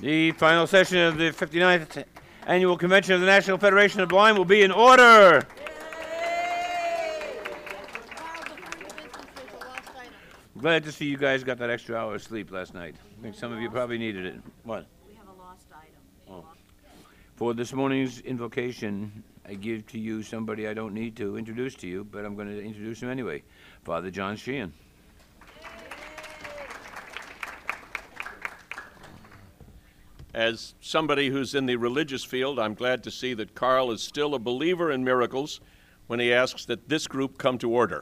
The final session of the 59th Annual Convention of the National Federation of the Blind will be in order. Glad to see you guys got that extra hour of sleep last night. I think some of you probably needed it. What? We have a lost item. Oh. For this morning's invocation, I give to you somebody I don't need to introduce to you, but I'm going to introduce him anyway. Father John Sheehan. As somebody who's in the religious field, I'm glad to see that Carl is still a believer in miracles when he asks that this group come to order.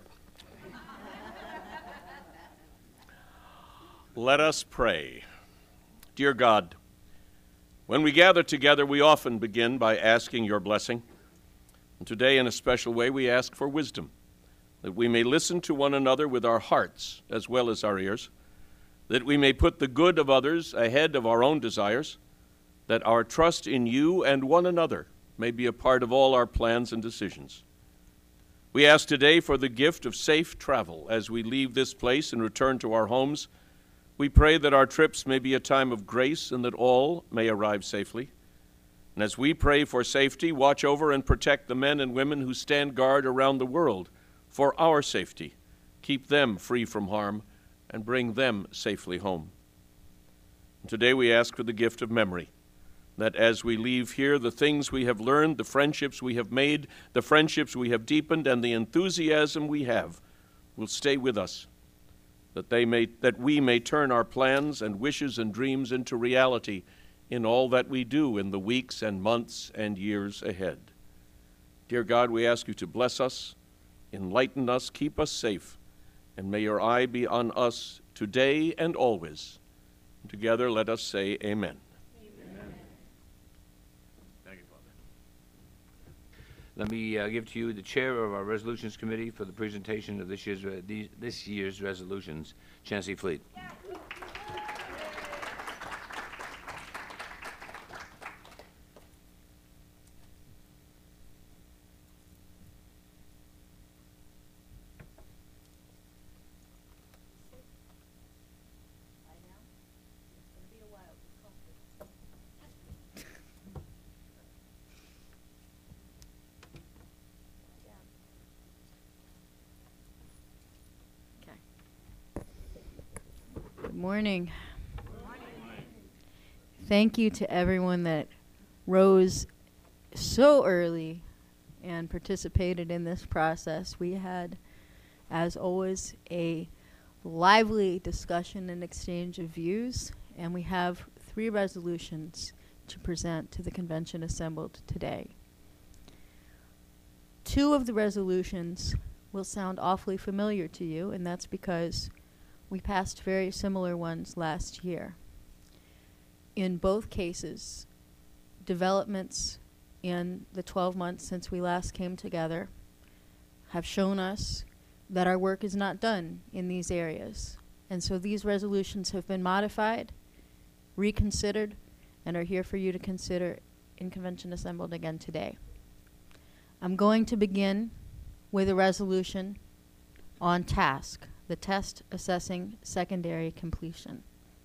Let us pray. Dear God, when we gather together, we often begin by asking your blessing. And today, in a special way, we ask for wisdom, that we may listen to one another with our hearts as well as our ears, that we may put the good of others ahead of our own desires, that our trust in you and one another may be a part of all our plans and decisions. We ask today for the gift of safe travel as we leave this place and return to our homes. We pray that our trips may be a time of grace and that all may arrive safely. And as we pray for safety, watch over and protect the men and women who stand guard around the world for our safety. Keep them free from harm and bring them safely home. And today we ask for the gift of memory, that as we leave here, the things we have learned, the friendships we have made, the friendships we have deepened, and the enthusiasm we have will stay with us, that we may turn our plans and wishes and dreams into reality in all that we do in the weeks and months and years ahead. Dear God, we ask you to bless us, enlighten us, keep us safe, and may your eye be on us today and always. Together, let us say amen. Let me give to you the chair of our resolutions committee for the presentation of this year's resolutions, Chancey Fleet. Good morning. Thank you to everyone that rose so early and participated in this process. We had, as always, a lively discussion and exchange of views, and we have 3 resolutions to present to the convention assembled today. 2 of the resolutions will sound awfully familiar to you, and that's because we passed very similar ones last year. In both cases, developments in the 12 months since we last came together have shown us that our work is not done in these areas. And so these resolutions have been modified, reconsidered, and are here for you to consider in convention assembled again today. I'm going to begin with a resolution on task, the test assessing secondary completion.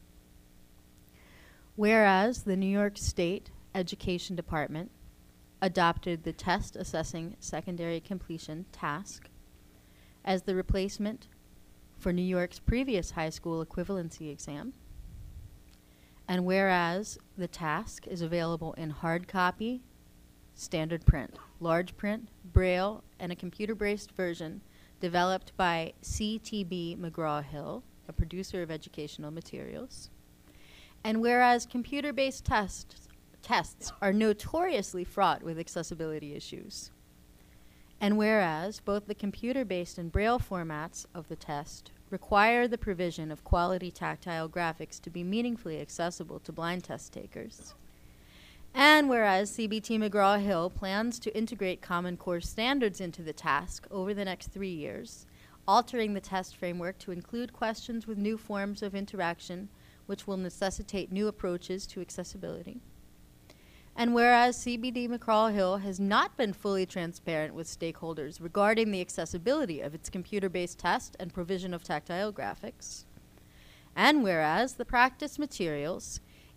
Whereas the New York State Education Department adopted the test assessing secondary completion task as the replacement for New York's previous high school equivalency exam, and whereas the task is available in hard copy, standard print, large print, Braille, and a computer-based version developed by CTB McGraw-Hill, a producer of educational materials. And whereas computer-based tests are notoriously fraught with accessibility issues. And whereas both the computer-based and Braille formats of the test require the provision of quality tactile graphics to be meaningfully accessible to blind test takers. And whereas CBT McGraw-Hill plans to integrate Common Core standards into the task over the next 3 years, altering the test framework to include questions with new forms of interaction which will necessitate new approaches to accessibility. And whereas CBT McGraw-Hill has not been fully transparent with stakeholders regarding the accessibility of its computer-based test and provision of tactile graphics, and whereas the practice materials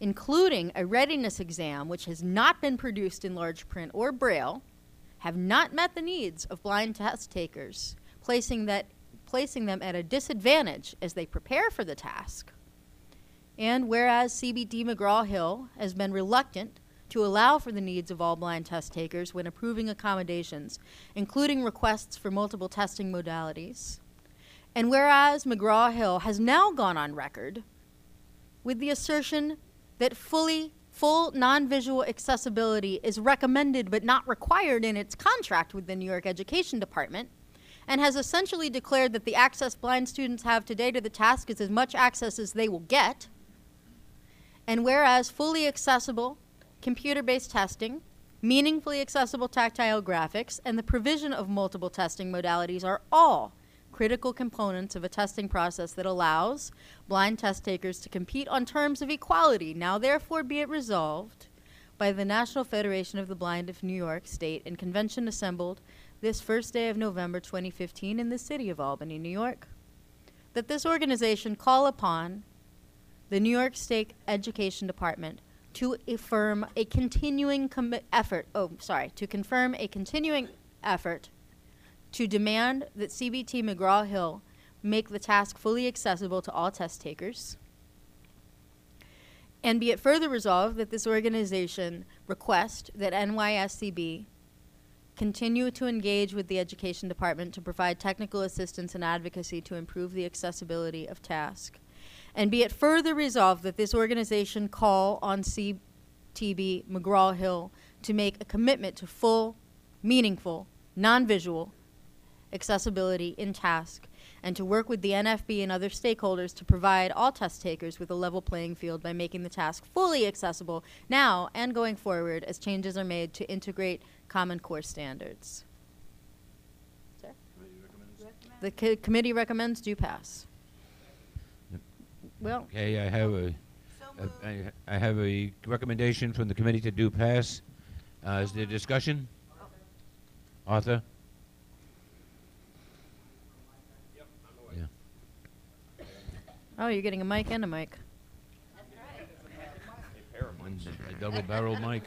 including a readiness exam which has not been produced in large print or braille, have not met the needs of blind test takers, placing them at a disadvantage as they prepare for the task. And whereas CBT McGraw-Hill has been reluctant to allow for the needs of all blind test takers when approving accommodations, including requests for multiple testing modalities, and whereas McGraw-Hill has now gone on record with the assertion that full non-visual accessibility is recommended but not required in its contract with the New York Education Department, and has essentially declared that the access blind students have today to the task is as much access as they will get, and whereas fully accessible computer-based testing, meaningfully accessible tactile graphics, and the provision of multiple testing modalities are all critical components of a testing process that allows blind test takers to compete on terms of equality. Now therefore be it resolved by the National Federation of the Blind of New York State and convention assembled this first day of November 2015 in the city of Albany, New York, that this organization call upon the New York State Education Department to affirm a continuing to confirm a continuing effort to demand that CBT McGraw-Hill make the task fully accessible to all test takers. And be it further resolved that this organization request that NYSCB continue to engage with the Education Department to provide technical assistance and advocacy to improve the accessibility of task. And be it further resolved that this organization call on CBT McGraw-Hill to make a commitment to full, meaningful, non-visual accessibility in task, and to work with the NFB and other stakeholders to provide all test takers with a level playing field by making the task fully accessible now and going forward as changes are made to integrate Common Core standards. Sir? The committee recommends do pass. Well, Okay, I have a recommendation from the committee to do pass. Is there discussion? Arthur? oh, you're getting a mic and a mic. A double-barrel mic.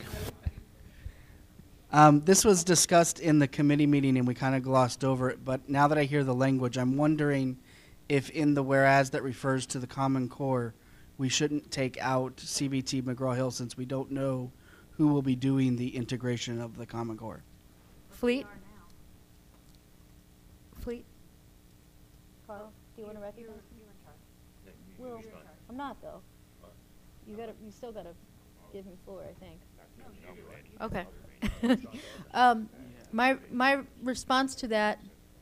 This was discussed in the committee meeting and we kind of glossed over it, but now that I hear the language, I'm wondering if in the whereas that refers to the Common Core, we shouldn't take out CBT McGraw-Hill since we don't know who will be doing the integration of the Common Core. Fleet? Fleet? Carl, do you want to recognize? Well, I'm not though. You still gotta give me floor, I think. Okay. My response to that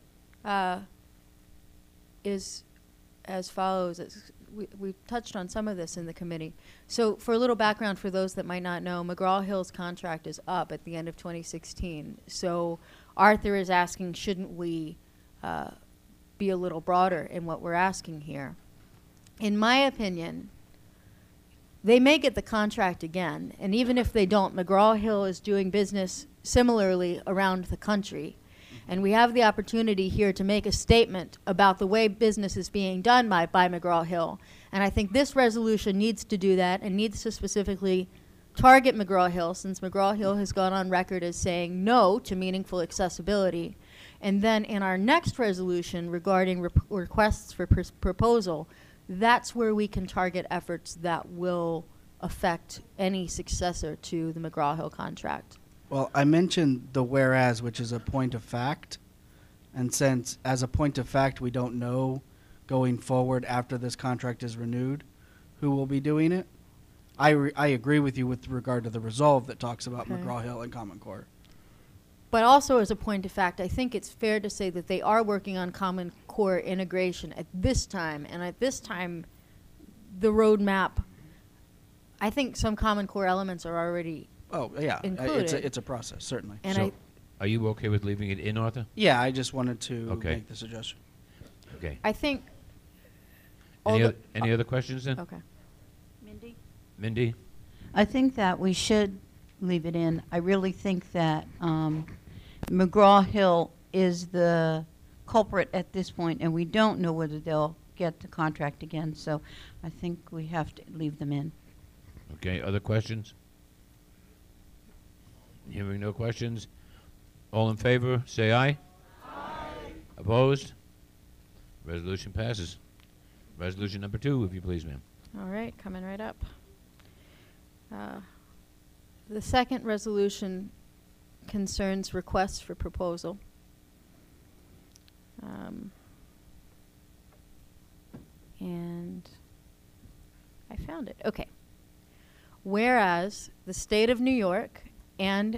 is as follows. We touched on some of this in the committee. So for a little background for those that might not know, McGraw-Hill's contract is up at the end of 2016. So Arthur is asking, shouldn't we be a little broader in what we're asking here? In my opinion, they may get the contract again, and even if they don't, McGraw-Hill is doing business similarly around the country. And we have the opportunity here to make a statement about the way business is being done by McGraw-Hill. And I think this resolution needs to do that and needs to specifically target McGraw-Hill, since McGraw-Hill has gone on record as saying no to meaningful accessibility. And then in our next resolution regarding requests for proposal, that's where we can target efforts that will affect any successor to the McGraw-Hill contract. Well, I mentioned the whereas, which is a point of fact. And since as a point of fact, we don't know going forward after this contract is renewed who will be doing it, I agree with you with regard to the resolve that talks about Okay. McGraw-Hill and Common Core. But also as a point of fact, I think it's fair to say that they are working on Common Core integration at this time. And at this time, the roadmap, I think some Common Core elements are already Oh, yeah. Included. It's a process, certainly. And So, are you okay with leaving it in, Arthur? Yeah, I just wanted to Okay. make the suggestion. Okay. I think all the- Any other questions then? Okay. Mindy? I think that we should leave it in. I really think that McGraw-Hill is the culprit at this point, and we don't know whether they'll get the contract again. So I think we have to leave them in. Okay, other questions? Hearing no questions. All in favor, say aye. Aye. Opposed? Resolution passes. Resolution number 2, if you please, ma'am. All right, coming right up. The second resolution concerns requests for proposal. And I found it. Okay. Whereas the state of New York and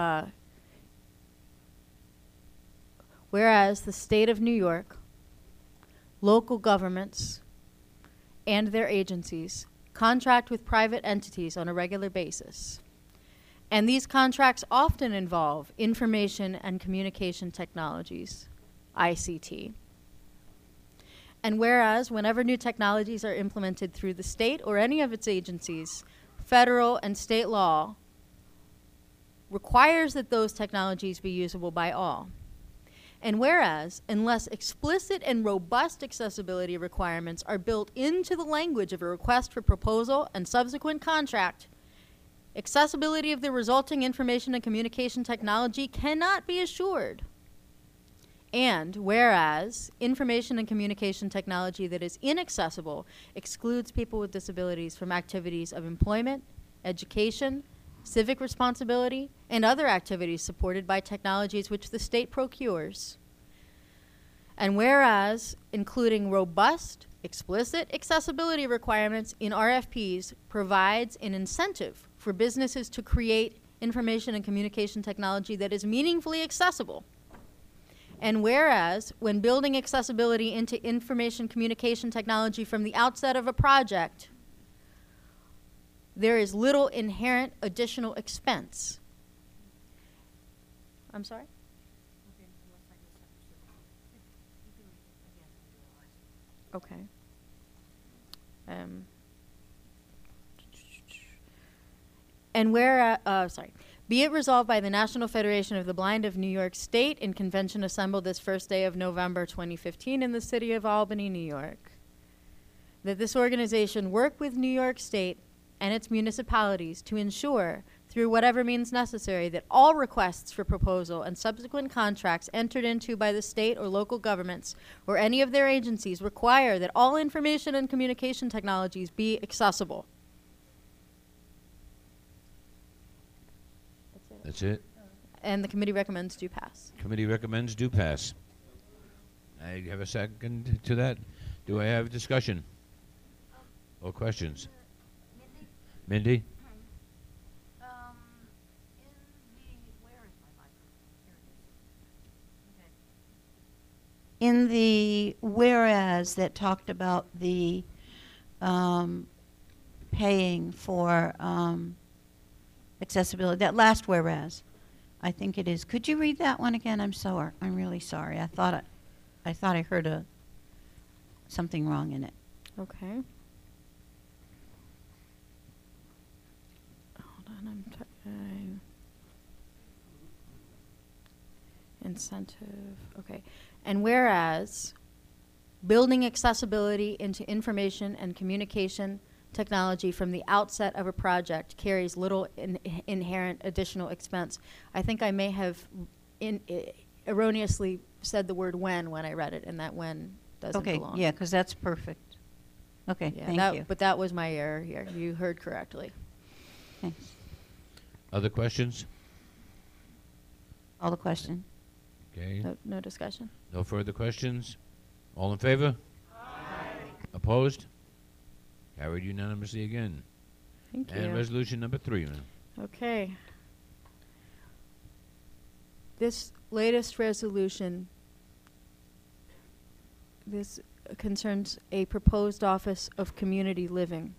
whereas the state of New York, local governments, and their agencies contract with private entities on a regular basis. And these contracts often involve information and communication technologies, ICT. And whereas whenever new technologies are implemented through the state or any of its agencies, federal and state law requires that those technologies be usable by all. And whereas, unless explicit and robust accessibility requirements are built into the language of a request for proposal and subsequent contract, accessibility of the resulting information and communication technology cannot be assured. And whereas information and communication technology that is inaccessible excludes people with disabilities from activities of employment, education, civic responsibility, and other activities supported by technologies which the state procures. And whereas including robust, explicit accessibility requirements in RFPs provides an incentive for businesses to create information and communication technology that is meaningfully accessible. And whereas when building accessibility into information communication technology from the outset of a project, there is little inherent additional expense. I'm sorry? Okay. And be it resolved by the National Federation of the Blind of New York State in convention assembled this first day of November 2015 in the city of Albany, New York, that this organization work with New York State and its municipalities to ensure, through whatever means necessary, that all requests for proposal and subsequent contracts entered into by the state or local governments or any of their agencies require that all information and communication technologies be accessible. That's it. And the committee recommends do pass. Committee recommends do pass. I have a second to that. Do I have discussion or questions? Mindy? In the whereas that talked about the paying for accessibility, that last whereas, I think it is. Could you read that one again? I'm really sorry. I thought I heard something wrong in it. Okay. Hold on, I'm typing. Incentive. Okay. And whereas building accessibility into information and communication technology from the outset of a project carries little inherent additional expense. I think I may have erroneously said the word when I read it, and that when doesn't belong. Okay, yeah, because that's perfect. Okay, Yeah, thank you. But that was my error here. You heard correctly. Thanks. Other questions? All the question. Okay. No discussion? No further questions? All in favor? Aye. Opposed? Carried unanimously again. Thank And you. resolution number 3, ma'am. Okay. This latest resolution, this concerns a proposed Office of Community Living.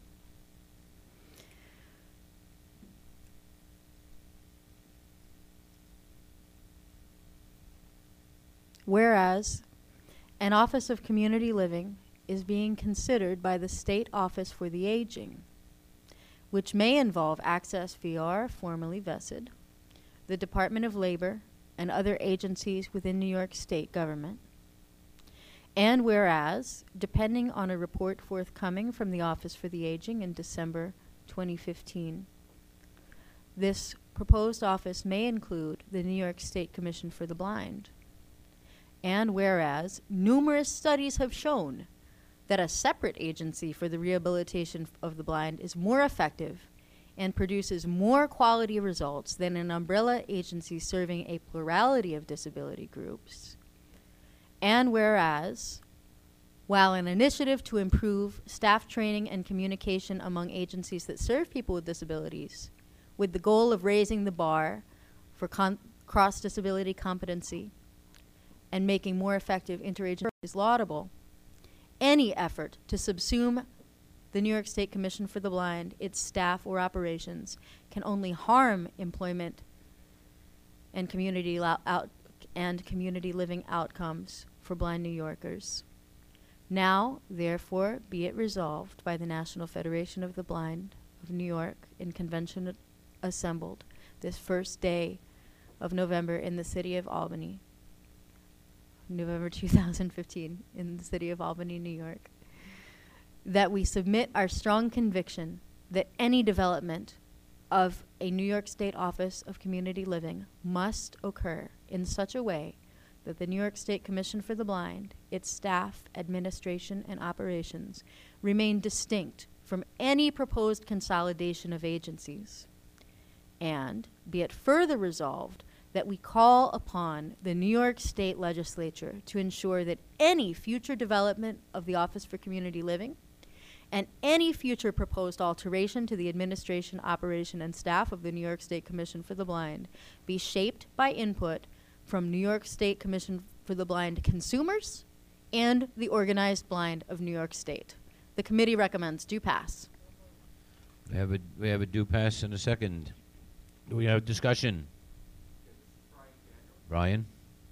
Whereas an Office of Community Living is being considered by the State Office for the Aging, which may involve Access VR, formerly VESID, the Department of Labor, and other agencies within New York State government. And whereas, depending on a report forthcoming from the Office for the Aging in December 2015. This proposed office may include the New York State Commission for the Blind. And whereas numerous studies have shown that a separate agency for the rehabilitation of the blind is more effective and produces more quality results than an umbrella agency serving a plurality of disability groups. And whereas, while an initiative to improve staff training and communication among agencies that serve people with disabilities, with the goal of raising the bar for cross-disability competency and making more effective interagency is laudable, any effort to subsume the New York State Commission for the Blind, its staff or operations, can only harm employment and community living outcomes for blind New Yorkers. Now, therefore, be it resolved by the National Federation of the Blind of New York in convention assembled this first day of November in the city of Albany, November 2015, in the city of Albany, New York, that we submit our strong conviction that any development of a New York State Office of Community Living must occur in such a way that the New York State Commission for the Blind, its staff, administration, and operations remain distinct from any proposed consolidation of agencies. And be it further resolved that we call upon the New York State Legislature to ensure that any future development of the Office for Community Living and any future proposed alteration to the administration, operation, and staff of the New York State Commission for the Blind be shaped by input from New York State Commission for the Blind consumers and the organized blind of New York State. The committee recommends do pass. We have a do pass and a second. Do we have discussion? Brian?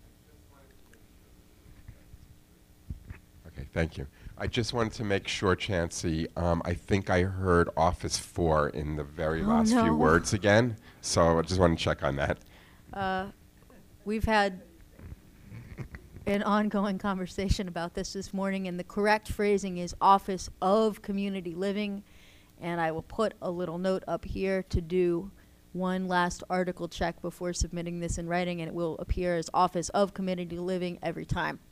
Okay, thank you. I just wanted to make sure, Chancey, I think I heard Office 4 in the very last few words again, so I just want to check on that. We've had an ongoing conversation about this morning, and the correct phrasing is Office of Community Living, and I will put a little note up here to do one last article check before submitting this in writing, and it will appear as Office of Community Living every time.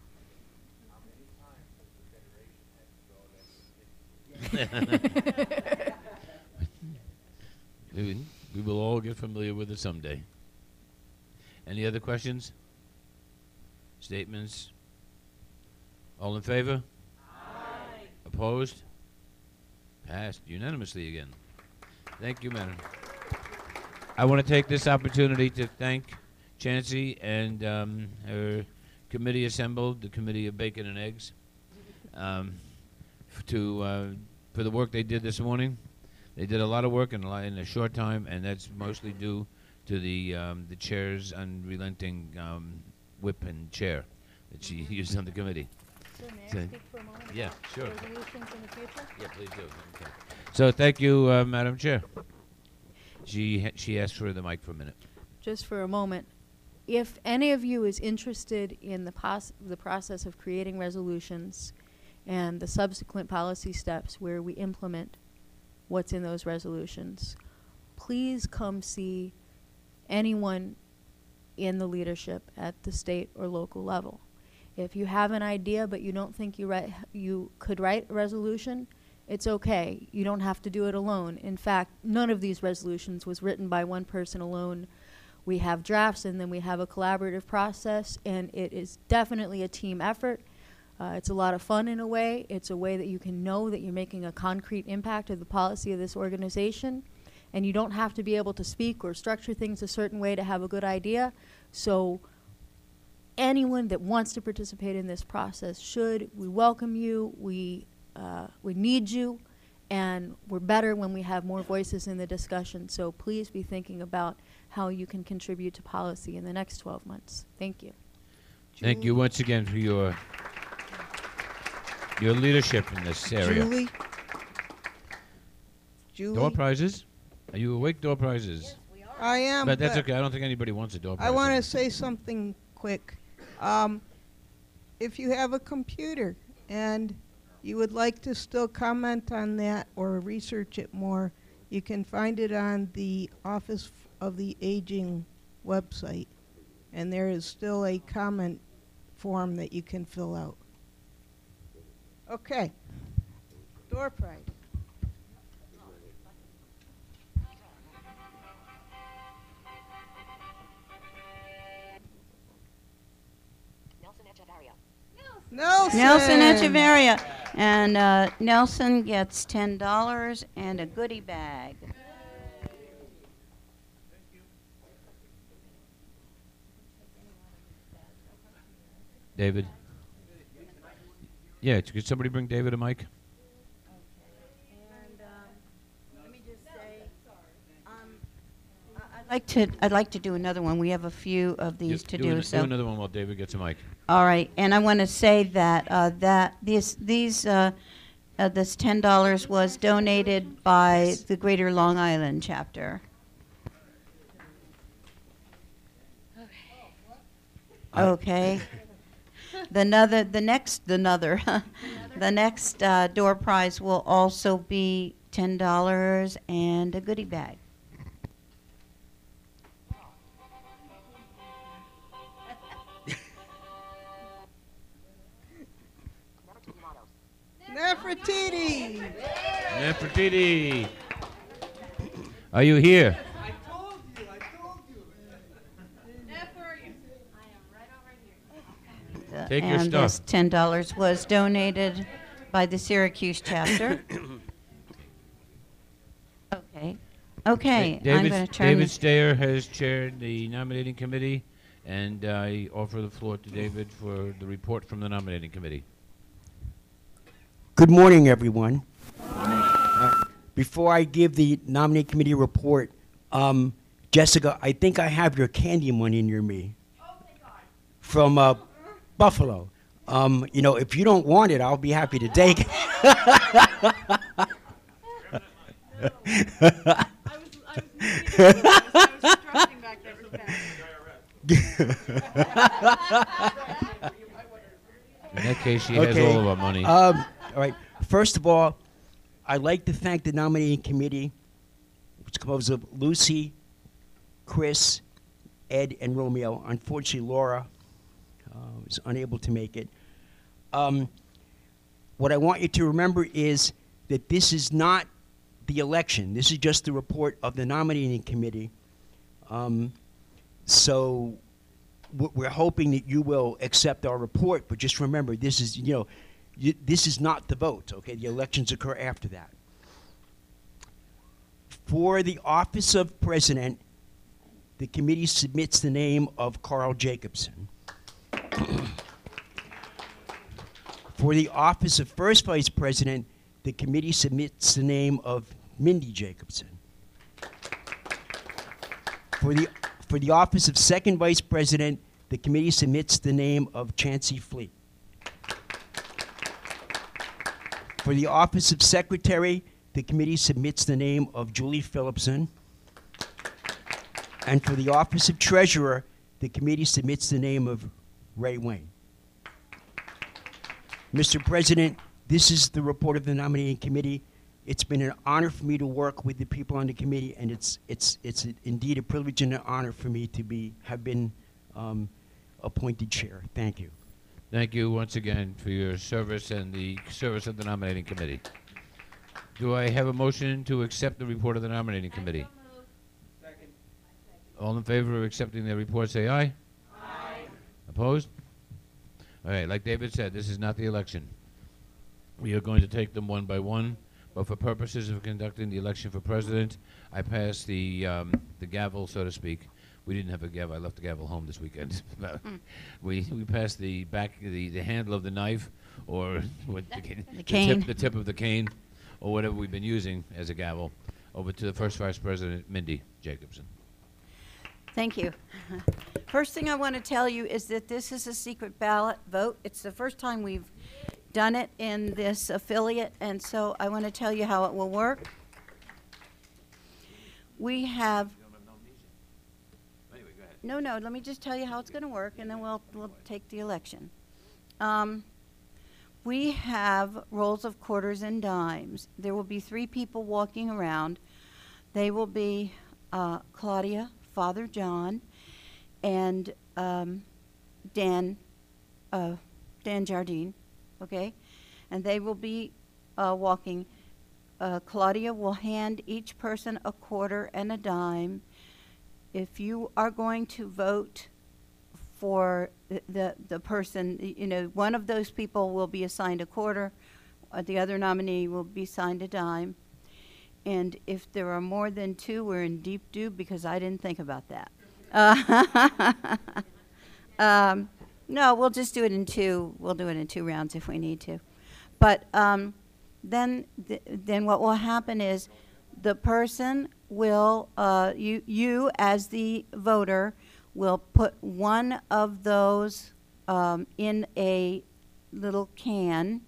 We will all get familiar with it someday. Any other questions? Statements? All in favor? Aye. Opposed? Passed unanimously again. Thank you, Madam. I want to take this opportunity to thank Chancey and her committee assembled, the Committee of Bacon and Eggs, for the work they did this morning. They did a lot of work in a short time, and that's mostly due to the chair's unrelenting whip and chair that she used on the committee. Sir, may I speak for a moment? Yeah, sure. Resolutions in the future? Yeah, please do. Okay. So thank you, Madam Chair. She asked for the mic for a minute. Just for a moment, if any of you is interested in the process of creating resolutions and the subsequent policy steps where we implement what's in those resolutions, please come see anyone in the leadership at the state or local level. If you have an idea but you don't think you could write a resolution, it's okay. You don't have to do it alone. In fact, none of these resolutions was written by one person alone. We have drafts, and then we have a collaborative process, and it is definitely a team effort. It's a lot of fun in a way. It's a way that you can know that you're making a concrete impact of the policy of this organization, and you don't have to be able to speak or structure things a certain way to have a good idea. So anyone that wants to participate in this process should. We welcome you. We need you, and we're better when we have more voices in the discussion. So please be thinking about how you can contribute to policy in the next 12 months. Thank you. Thank you once again for your leadership in this area. Julie? Door prizes? Are you awake, door prizes? Yes, we are. I am. But that's okay. I don't think anybody wants a door prize. I want to say something quick. If you have a computer and you would like to still comment on that or research it more, You can find it on the Office of the Aging website. And there is still a comment form that you can fill out. Okay. Door prize. Nelson. Nelson Echeverria. And Nelson gets $10 and a goodie bag. David. Yeah, could somebody bring David a mic? Let me just say, I'd like to do another one. We have a few of these to do. Do another one while David gets a mic. All right, and I want to say that this $10 was donated by the Greater Long Island chapter. Okay. The next door prize will also be $10 and a goodie bag. Nefertiti. Nefertiti. Are you here? I told you. Take your And stuff. this $10 was donated by the Syracuse chapter. Okay. Okay, I'm David, going to turn David this. Stayer has chaired the nominating committee, and I offer the floor to David for the report from the nominating committee. Good morning, everyone. Before I give the nominating committee report, Jessica, I think I have your candy money near me. From Buffalo. If you don't want it, I'll be happy to take it. In that case, she has all of our money. All right. First of all, I'd like to thank the nominating committee, which composed of Lucy, Chris, Ed, and Romeo. Unfortunately, Laura was unable to make it. What I want you to remember is that this is not the election. This is just the report of the nominating committee. So we're hoping that you will accept our report, but just remember, this is, this is not the vote, okay? The elections occur after that. For the office of president, the committee submits the name of Carl Jacobson. For the office of first vice president, the committee submits the name of Mindy Jacobson. For the office of second vice president, the committee submits the name of Chancey Fleet. For the office of secretary, the committee submits the name of Julie Phillipson. And for the office of treasurer, the committee submits the name of Ray Wayne. Mr. President, this is the report of the nominating committee. It's been an honor for me to work with the people on the committee, and it's indeed a privilege and an honor for me to have been appointed chair. Thank you. Thank you once again for your service and the service of the nominating committee. Do I have a motion to accept the report of the nominating committee? Second. All in favor of accepting the report, say aye. Aye. Opposed? All right, like David said, this is not the election. We are going to take them one by one, but for purposes of conducting the election for president, I passed the gavel, so to speak. We didn't have a gavel. I left the gavel home this weekend. we passed the handle of the knife, or what The cane. the tip of the cane, or whatever we've been using as a gavel, over to the first vice president, Mindy Jacobson. Thank you. First thing I want to tell you is that this is a secret ballot vote. It's the first time we've done it in this affiliate, and so I want to tell you how it will work. We have... No, let me just tell you how it's going to work, and then we'll take the election. We have rolls of quarters and dimes. There will be 3 people walking around. They will be Claudia, Father John, and Dan Jardine, okay? And they will be walking. Claudia will hand each person a quarter and a dime. If you are going to vote for the person, one of those people will be assigned a quarter, the other nominee will be assigned a dime. And if there are more than two, we're in deep doo because I didn't think about that. No, we'll just do it in two. We'll do it in 2 rounds if we need to. But then what will happen is the person will, you as the voter, will put one of those in a little can.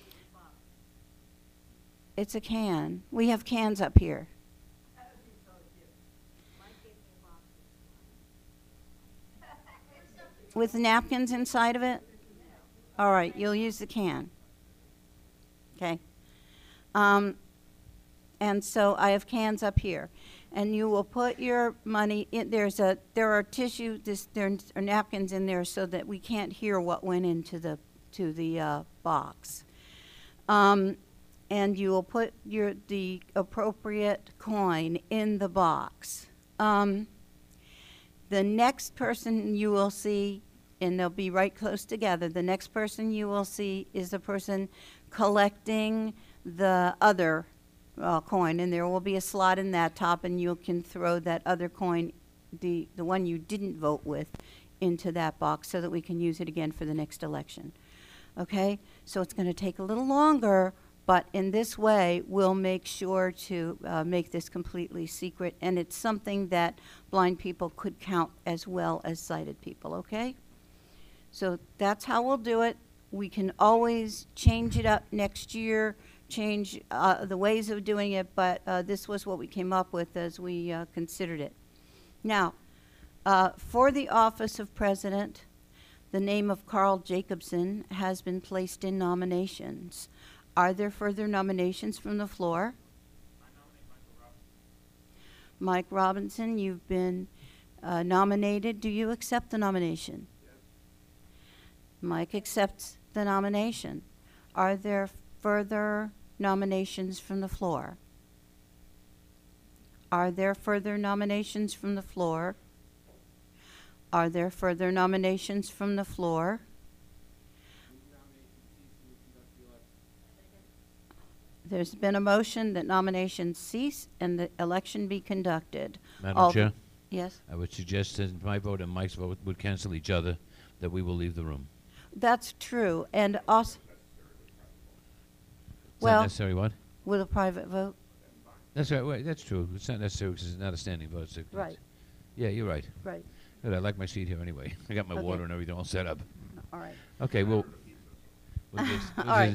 It's a can. We have cans up here. With napkins inside of it? All right, you'll use the can. Okay. And so I have cans up here. And you will put your money in. There are there are napkins in there so that we can't hear what went into the box. And you will put the appropriate coin in the box. The next person you will see, and they'll be right close together, the next person you will see is the person collecting the other coin, and there will be a slot in that top, and you can throw that other coin, the one you didn't vote with, into that box so that we can use it again for the next election. Okay? So it's going to take a little longer, but in this way, we'll make sure to make this completely secret, and it's something that blind people could count as well as sighted people, okay? So that's how we'll do it. We can always change it up next year, change the ways of doing it, but this was what we came up with as we considered it. Now, for the office of president, the name of Carl Jacobson has been placed in nominations. Are there further nominations from the floor? I nominate Mike Robinson, you've been nominated. Do you accept the nomination? Yes. Mike accepts the nomination. Are there further nominations from the floor? Are there further nominations from the floor? Are there further nominations from the floor? There's been a motion that nominations cease and the election be conducted. Madam Chair? Yes? I would suggest that my vote and Mike's vote would cancel each other, that we will leave the room. That's true. And also, Is that necessary what? with a private vote? That's right. Wait, that's true. It's not necessary because it's not a standing vote. So Right. Yeah, you're right. Right. Good, I like my seat here anyway. I got my Okay. water and everything all set up. All right. Okay, well, we'll All right.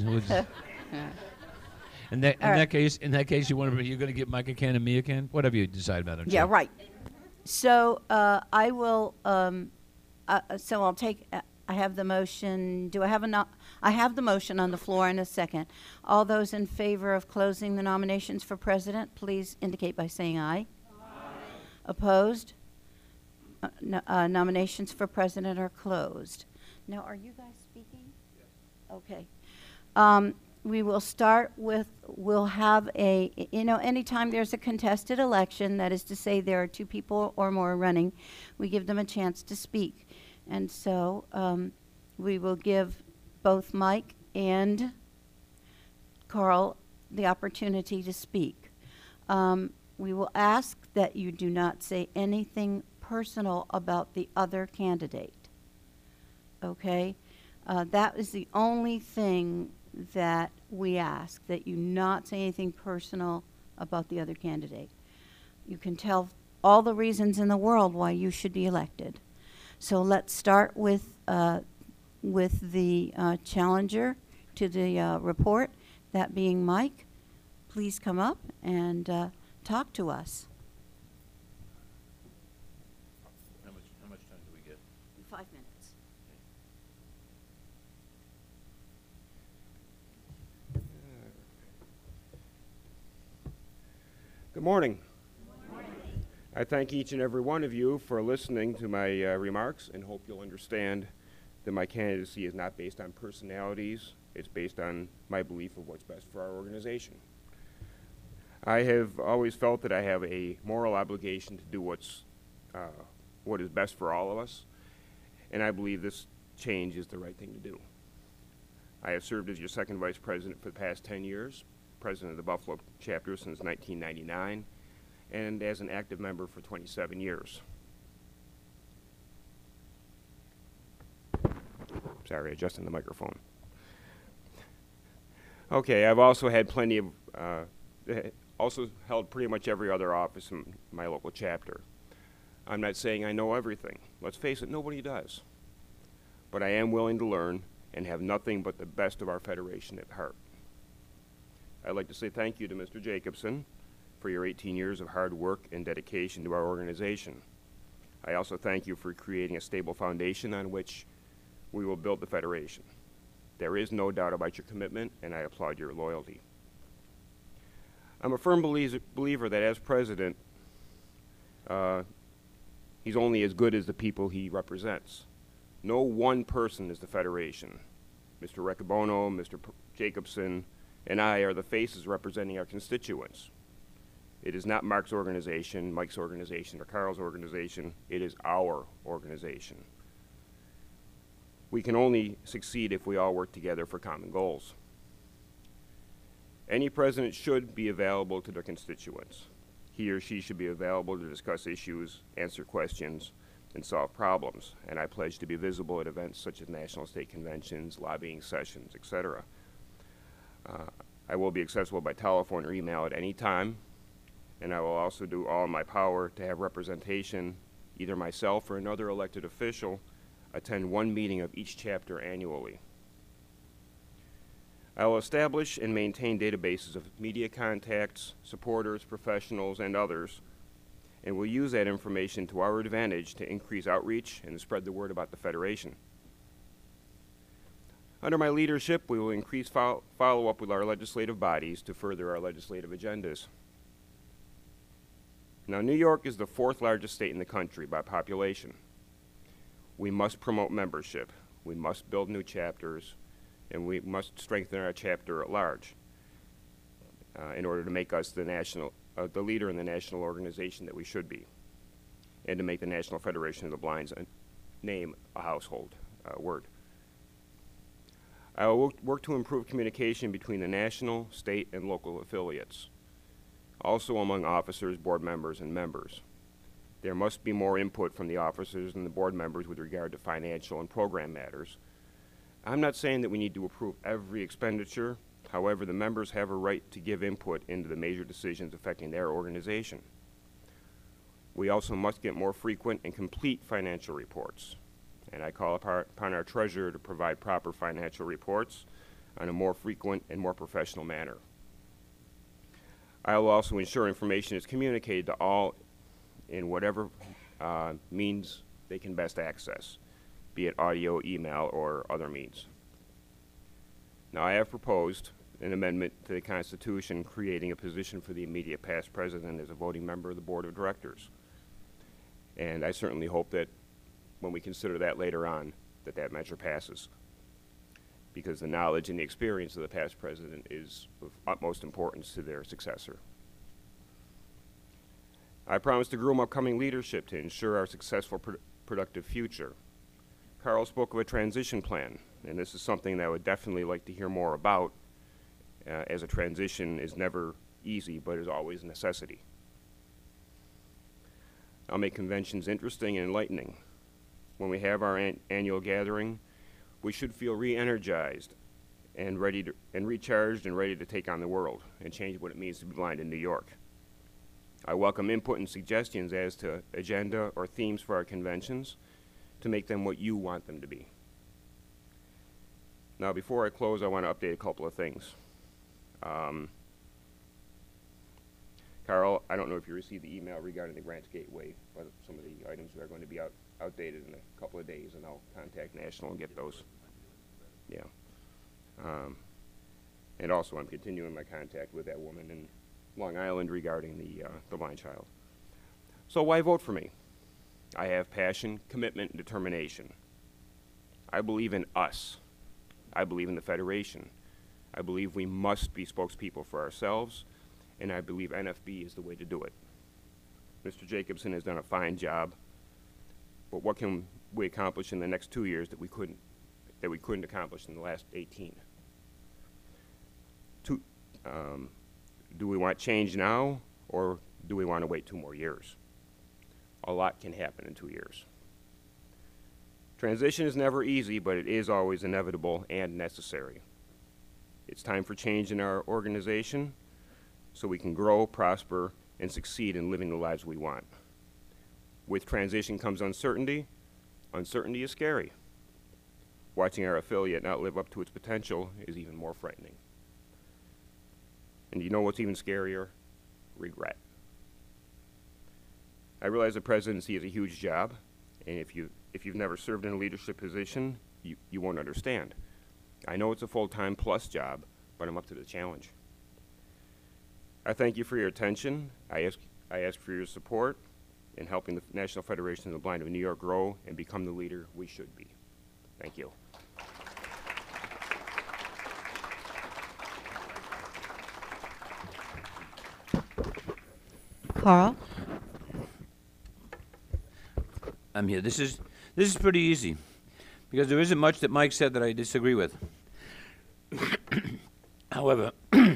in that All right. case, you're going to get Mike a can and me a can? Whatever you decide, Madam Yeah, Chair. right. So I will, so I'll take, I have the motion. Do I have I have the motion on the floor in a second. All those in favor of closing the nominations for president, please indicate by saying aye. Aye. Opposed? Nominations for president are closed. Now, are you guys speaking? Yes. Okay. We will start with, we'll have anytime there's a contested election, that is to say there are 2 people or more running, we give them a chance to speak. And so we will give both Mike and Carl the opportunity to speak. We will ask that you do not say anything personal about the other candidate. Okay? That is the only thing that we ask, that you not say anything personal about the other candidate. You can tell all the reasons in the world why you should be elected. So let's start with the challenger to the report, that being Mike. Please come up and talk to us. How much time do we get? 5 minutes. Good morning. I thank each and every one of you for listening to my remarks and hope you'll understand that my candidacy is not based on personalities. It's based on my belief of what's best for our organization. I have always felt that I have a moral obligation to do what is best for all of us, and I believe this change is the right thing to do. I have served as your second vice president for the past 10 years, president of the Buffalo chapter since 1999, and as an active member for 27 years. Sorry, adjusting the microphone. Okay, I've also had plenty of, also held pretty much every other office in my local chapter. I'm not saying I know everything. Let's face it, nobody does. But I am willing to learn and have nothing but the best of our Federation at heart. I'd like to say thank you to Mr. Jacobson for your 18 years of hard work and dedication to our organization. I also thank you for creating a stable foundation on which we will build the Federation. There is no doubt about your commitment, and I applaud your loyalty. I'm a firm believer that as president, he's only as good as the people he represents. No one person is the Federation. Mr. Reccabono, Mr. Jacobson, and I are the faces representing our constituents. It is not Mark's organization, Mike's organization, or Carl's organization. It is our organization. We can only succeed if we all work together for common goals. Any president should be available to their constituents. He or she should be available to discuss issues, answer questions, and solve problems. And I pledge to be visible at events such as national state conventions, lobbying sessions, etc. I will be accessible by telephone or email at any time, and I will also do all in my power to have representation, either myself or another elected official, attend one meeting of each chapter annually. I will establish and maintain databases of media contacts, supporters, professionals, and others, and will use that information to our advantage to increase outreach and spread the word about the Federation. Under my leadership, we will increase follow-up with our legislative bodies to further our legislative agendas. Now, New York is the fourth largest state in the country by population. We must promote membership, we must build new chapters, and we must strengthen our chapter at large in order to make us the leader in the national organization that we should be, and to make the National Federation of the Blind's name a household word. I will work to improve communication between the national, state, and local affiliates, also among officers, board members, and members. There must be more input from the officers and the board members with regard to financial and program matters. I'm not saying that we need to approve every expenditure. However, the members have a right to give input into the major decisions affecting their organization. We also must get more frequent and complete financial reports, and I call upon our treasurer to provide proper financial reports on a more frequent and more professional manner. I will also ensure information is communicated to all in whatever means they can best access, be it audio, email, or other means. Now, I have proposed an amendment to the Constitution creating a position for the immediate past president as a voting member of the Board of Directors. And I certainly hope that when we consider that later on, that measure passes, because the knowledge and the experience of the past president is of utmost importance to their successor. I promise to groom upcoming leadership to ensure our successful, productive future. Carl spoke of a transition plan, and this is something that I would definitely like to hear more about, as a transition is never easy, but is always a necessity. I'll make conventions interesting and enlightening. When we have our annual gathering, we should feel re-energized and recharged and ready to take on the world and change what it means to be blind in New York. I welcome input and suggestions as to agenda or themes for our conventions to make them what you want them to be. Now, before I close, I want to update a couple of things. Carl, I don't know if you received the email regarding the Grants Gateway, but some of the items are going to be outdated in a couple of days, and I'll contact National and get those. Yeah. And also, I'm continuing my contact with that woman in Long Island regarding the blind child. So why vote for me? I have passion, commitment, and determination. I believe in us. I believe in the Federation. I believe we must be spokespeople for ourselves, and I believe NFB is the way to do it. Mr. Jacobson has done a fine job, but what can we accomplish in the next 2 years that we couldn't accomplish in the last 18? Do we want change now, or do we want to wait 2 more years? A lot can happen in 2 years. Transition is never easy, but it is always inevitable and necessary. It's time for change in our organization so we can grow, prosper, and succeed in living the lives we want. With transition comes uncertainty. Uncertainty is scary. Watching our affiliate not live up to its potential is even more frightening. And you know what's even scarier? Regret. I realize the presidency is a huge job, and if you've never served in a leadership position, you won't understand. I know it's a full-time plus job, but I'm up to the challenge. I thank you for your attention. I ask for your support in helping the National Federation of the Blind of New York grow and become the leader we should be. Thank you. Carl? I'm here. This is pretty easy, because there isn't much that Mike said that I disagree with. However,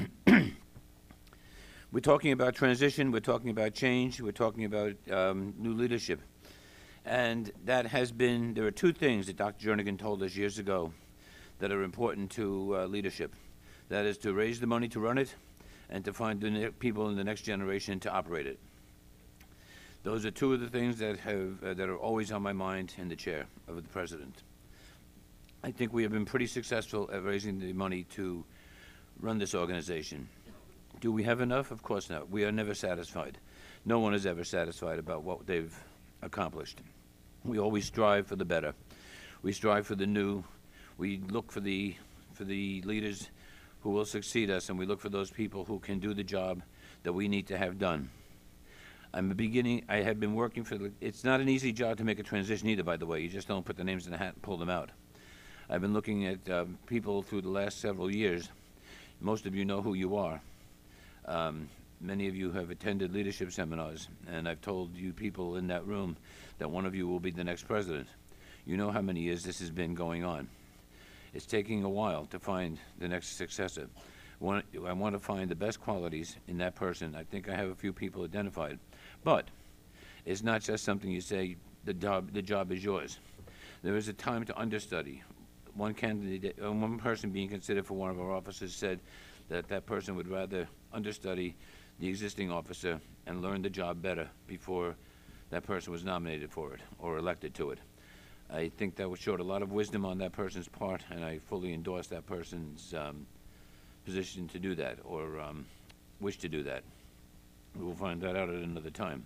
we're talking about transition, we're talking about change, we're talking about new leadership. And that has been, there are 2 things that Dr. Jernigan told us years ago that are important to leadership. That is to raise the money to run it, and to find the people in the next generation to operate it. Those are 2 of the things that are always on my mind in the chair of the president. I think we have been pretty successful at raising the money to run this organization. Do we have enough? Of course not. We are never satisfied. No one is ever satisfied about what they've accomplished. We always strive for the better. We strive for the new. We look for the leaders who will succeed us, and we look for those people who can do the job that we need to have done. I have been working it's not an easy job to make a transition either, by the way. You just don't put the names in the hat and pull them out. I've been looking at people through the last several years. Most of you know who you are. Many of you have attended leadership seminars, and I've told you people in that room that one of you will be the next president. You know how many years this has been going on. It's taking a while to find the next successor. I want to find the best qualities in that person. I think I have a few people identified. But it's not just something you say, the job is yours. There is a time to understudy. One person being considered for one of our officers said that person would rather understudy the existing officer and learn the job better before that person was nominated for it or elected to it. I think that showed a lot of wisdom on that person's part, and I fully endorse that person's position to do that, or wish to do that. We will find that out at another time.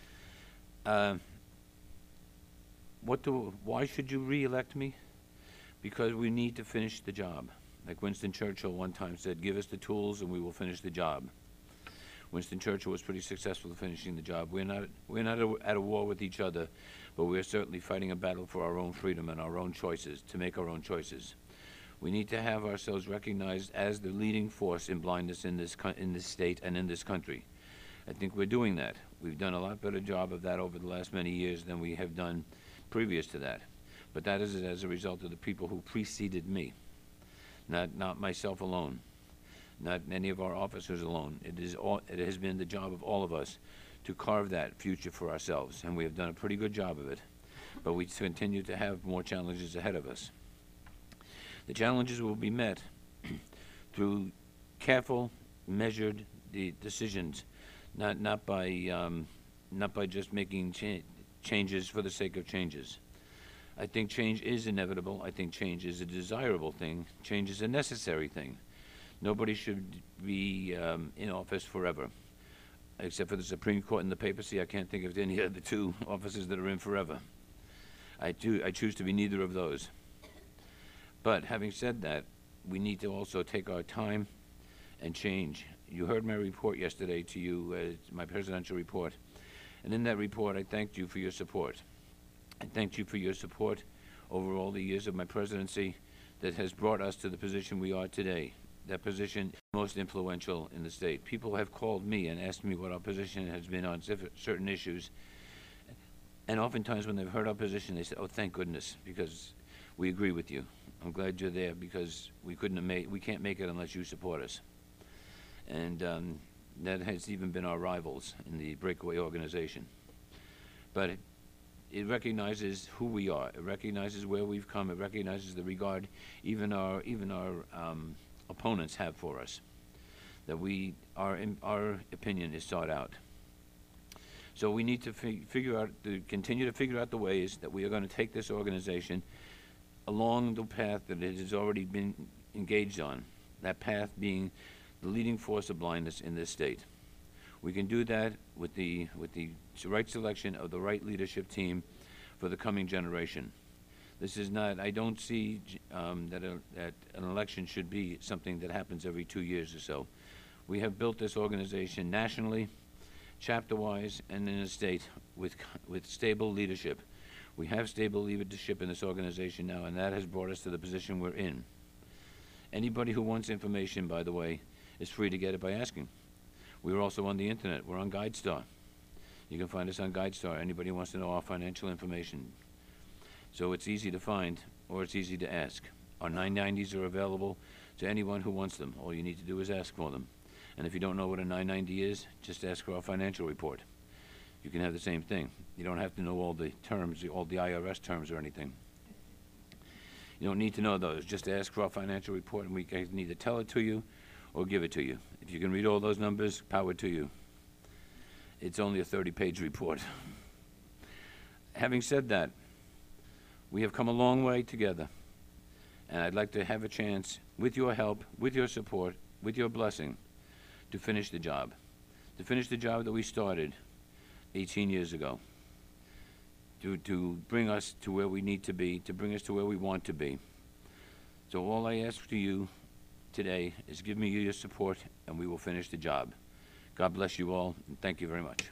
Why should you re-elect me? Because we need to finish the job. Like Winston Churchill one time said, give us the tools and we will finish the job. Winston Churchill was pretty successful in finishing the job. We're not at a war with each other, but we're certainly fighting a battle for our own freedom and our own choices, to make our own choices. We need to have ourselves recognized as the leading force in blindness in this state and in this country. I think we're doing that. We've done a lot better job of that over the last many years than we have done previous to that. But that is as a result of the people who preceded me, not myself alone, not any of our officers alone. It has been the job of all of us to carve that future for ourselves, and we have done a pretty good job of it. But we continue to have more challenges ahead of us. The challenges will be met through careful, measured decisions, not by just making changes for the sake of changes. I think change is inevitable. I think change is a desirable thing. Change is a necessary thing. Nobody should be in office forever, except for the Supreme Court and the papacy. I can't think of any of the 2 offices that are in forever. I choose to be neither of those. But having said that, we need to also take our time and change. You heard my report yesterday to you, my presidential report, And in that report, I thanked you for your support. I thanked you for your support over all the years of my presidency that has brought us to the position we are today. That position is most influential in the state. People have called me and asked me what our position has been on certain issues. And oftentimes when they've heard our position, they say, oh, thank goodness, because we agree with you. I'm glad you're there because we can't make it unless you support us. And that has even been our rivals in the breakaway organization. But it recognizes who we are. It recognizes where we've come. It recognizes the regard even our opponents have for us. That our opinion is sought out. So we need to continue to figure out the ways that we are going to take this organization along the path that it has already been engaged on. That path being the leading force of blindness in this state. We can do that with the right selection of the right leadership team for the coming generation. This is not, I don't see that an election should be something that happens every 2 years or so. We have built this organization nationally, chapter-wise, and in the state with stable leadership. We have stable leadership in this organization now, and that has brought us to the position we're in. Anybody who wants information, by the way, is free to get it by asking. We're also on the internet. We're on GuideStar. You can find us on GuideStar. Anybody who wants to know our financial information. So it's easy to find, or it's easy to ask. Our 990s are available to anyone who wants them. All you need to do is ask for them. And if you don't know what a 990 is, just ask for our financial report. You can have the same thing. You don't have to know all the terms, all the IRS terms or anything. You don't need to know those. Just ask for our financial report, and we can either tell it to you or give it to you. If you can read all those numbers, power to you. It's only a 30-page report. Having said that, we have come a long way together, and I'd like to have a chance, with your help, with your support, with your blessing, to finish the job. To finish the job that we started 18 years ago. To bring us to where we need to be, to bring us to where we want to be. So all I ask to you today is give me your support, and we will finish the job. God bless you all, and thank you very much.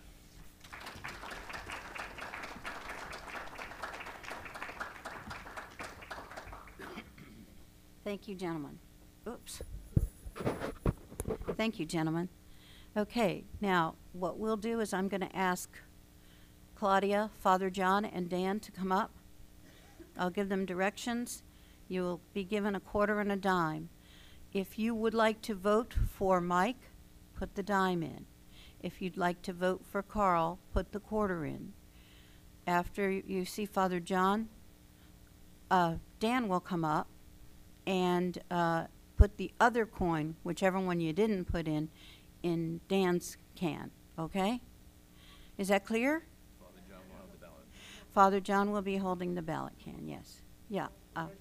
Thank you, gentlemen. Oops. Thank you, gentlemen. Okay, now what we'll do is I'm going to ask Claudia, Father John, and Dan to come up. I'll give them directions. You will be given a quarter and a dime. If you would like to vote for Mike, put the dime in. If you'd like to vote for Carl, put the quarter in. After you see Father John, Dan will come up and put the other coin, whichever one you didn't put in Dan's can, okay? Is that clear? Father John will have the ballot. Father John will be holding the ballot can, yes. Yeah. Okay.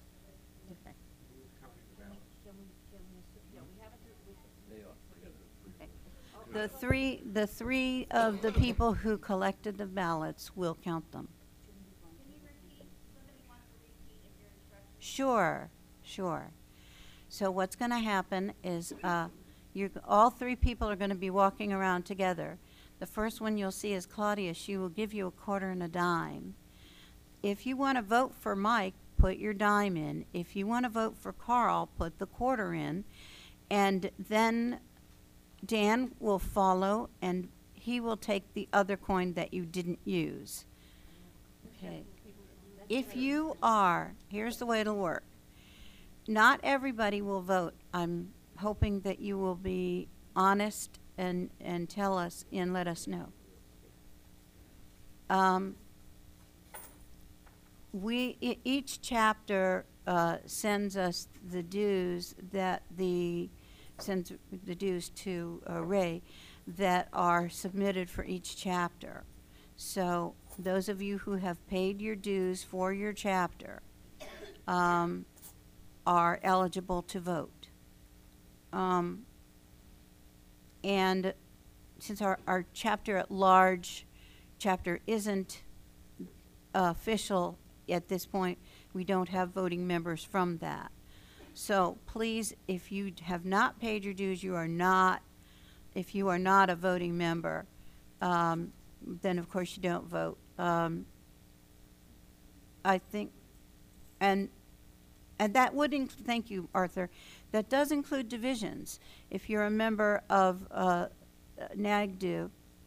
The three of the people who collected the ballots will count them. Sure. So what's going to happen is all three people are going to be walking around together. The first one you'll see is Claudia. She will give you a quarter and a dime. If you want to vote for Mike, put your dime in. If you want to vote for Carl, put the quarter in. And then Dan will follow, and he will take the other coin that you didn't use. Okay. If you are, here's the way it'll work. Not everybody will vote. I'm hoping that you will be honest and tell us and let us know. Each chapter sends us the dues sends the dues to Ray that are submitted for each chapter. So those of you who have paid your dues for your chapter are eligible to vote. And since our chapter at large chapter isn't official at this point, we don't have voting members from that. So please, if you have not paid your dues, if you are not a voting member, then of course you don't vote. I think, and that would thank you, Arthur. That does include divisions. If you're a member of NAGDU,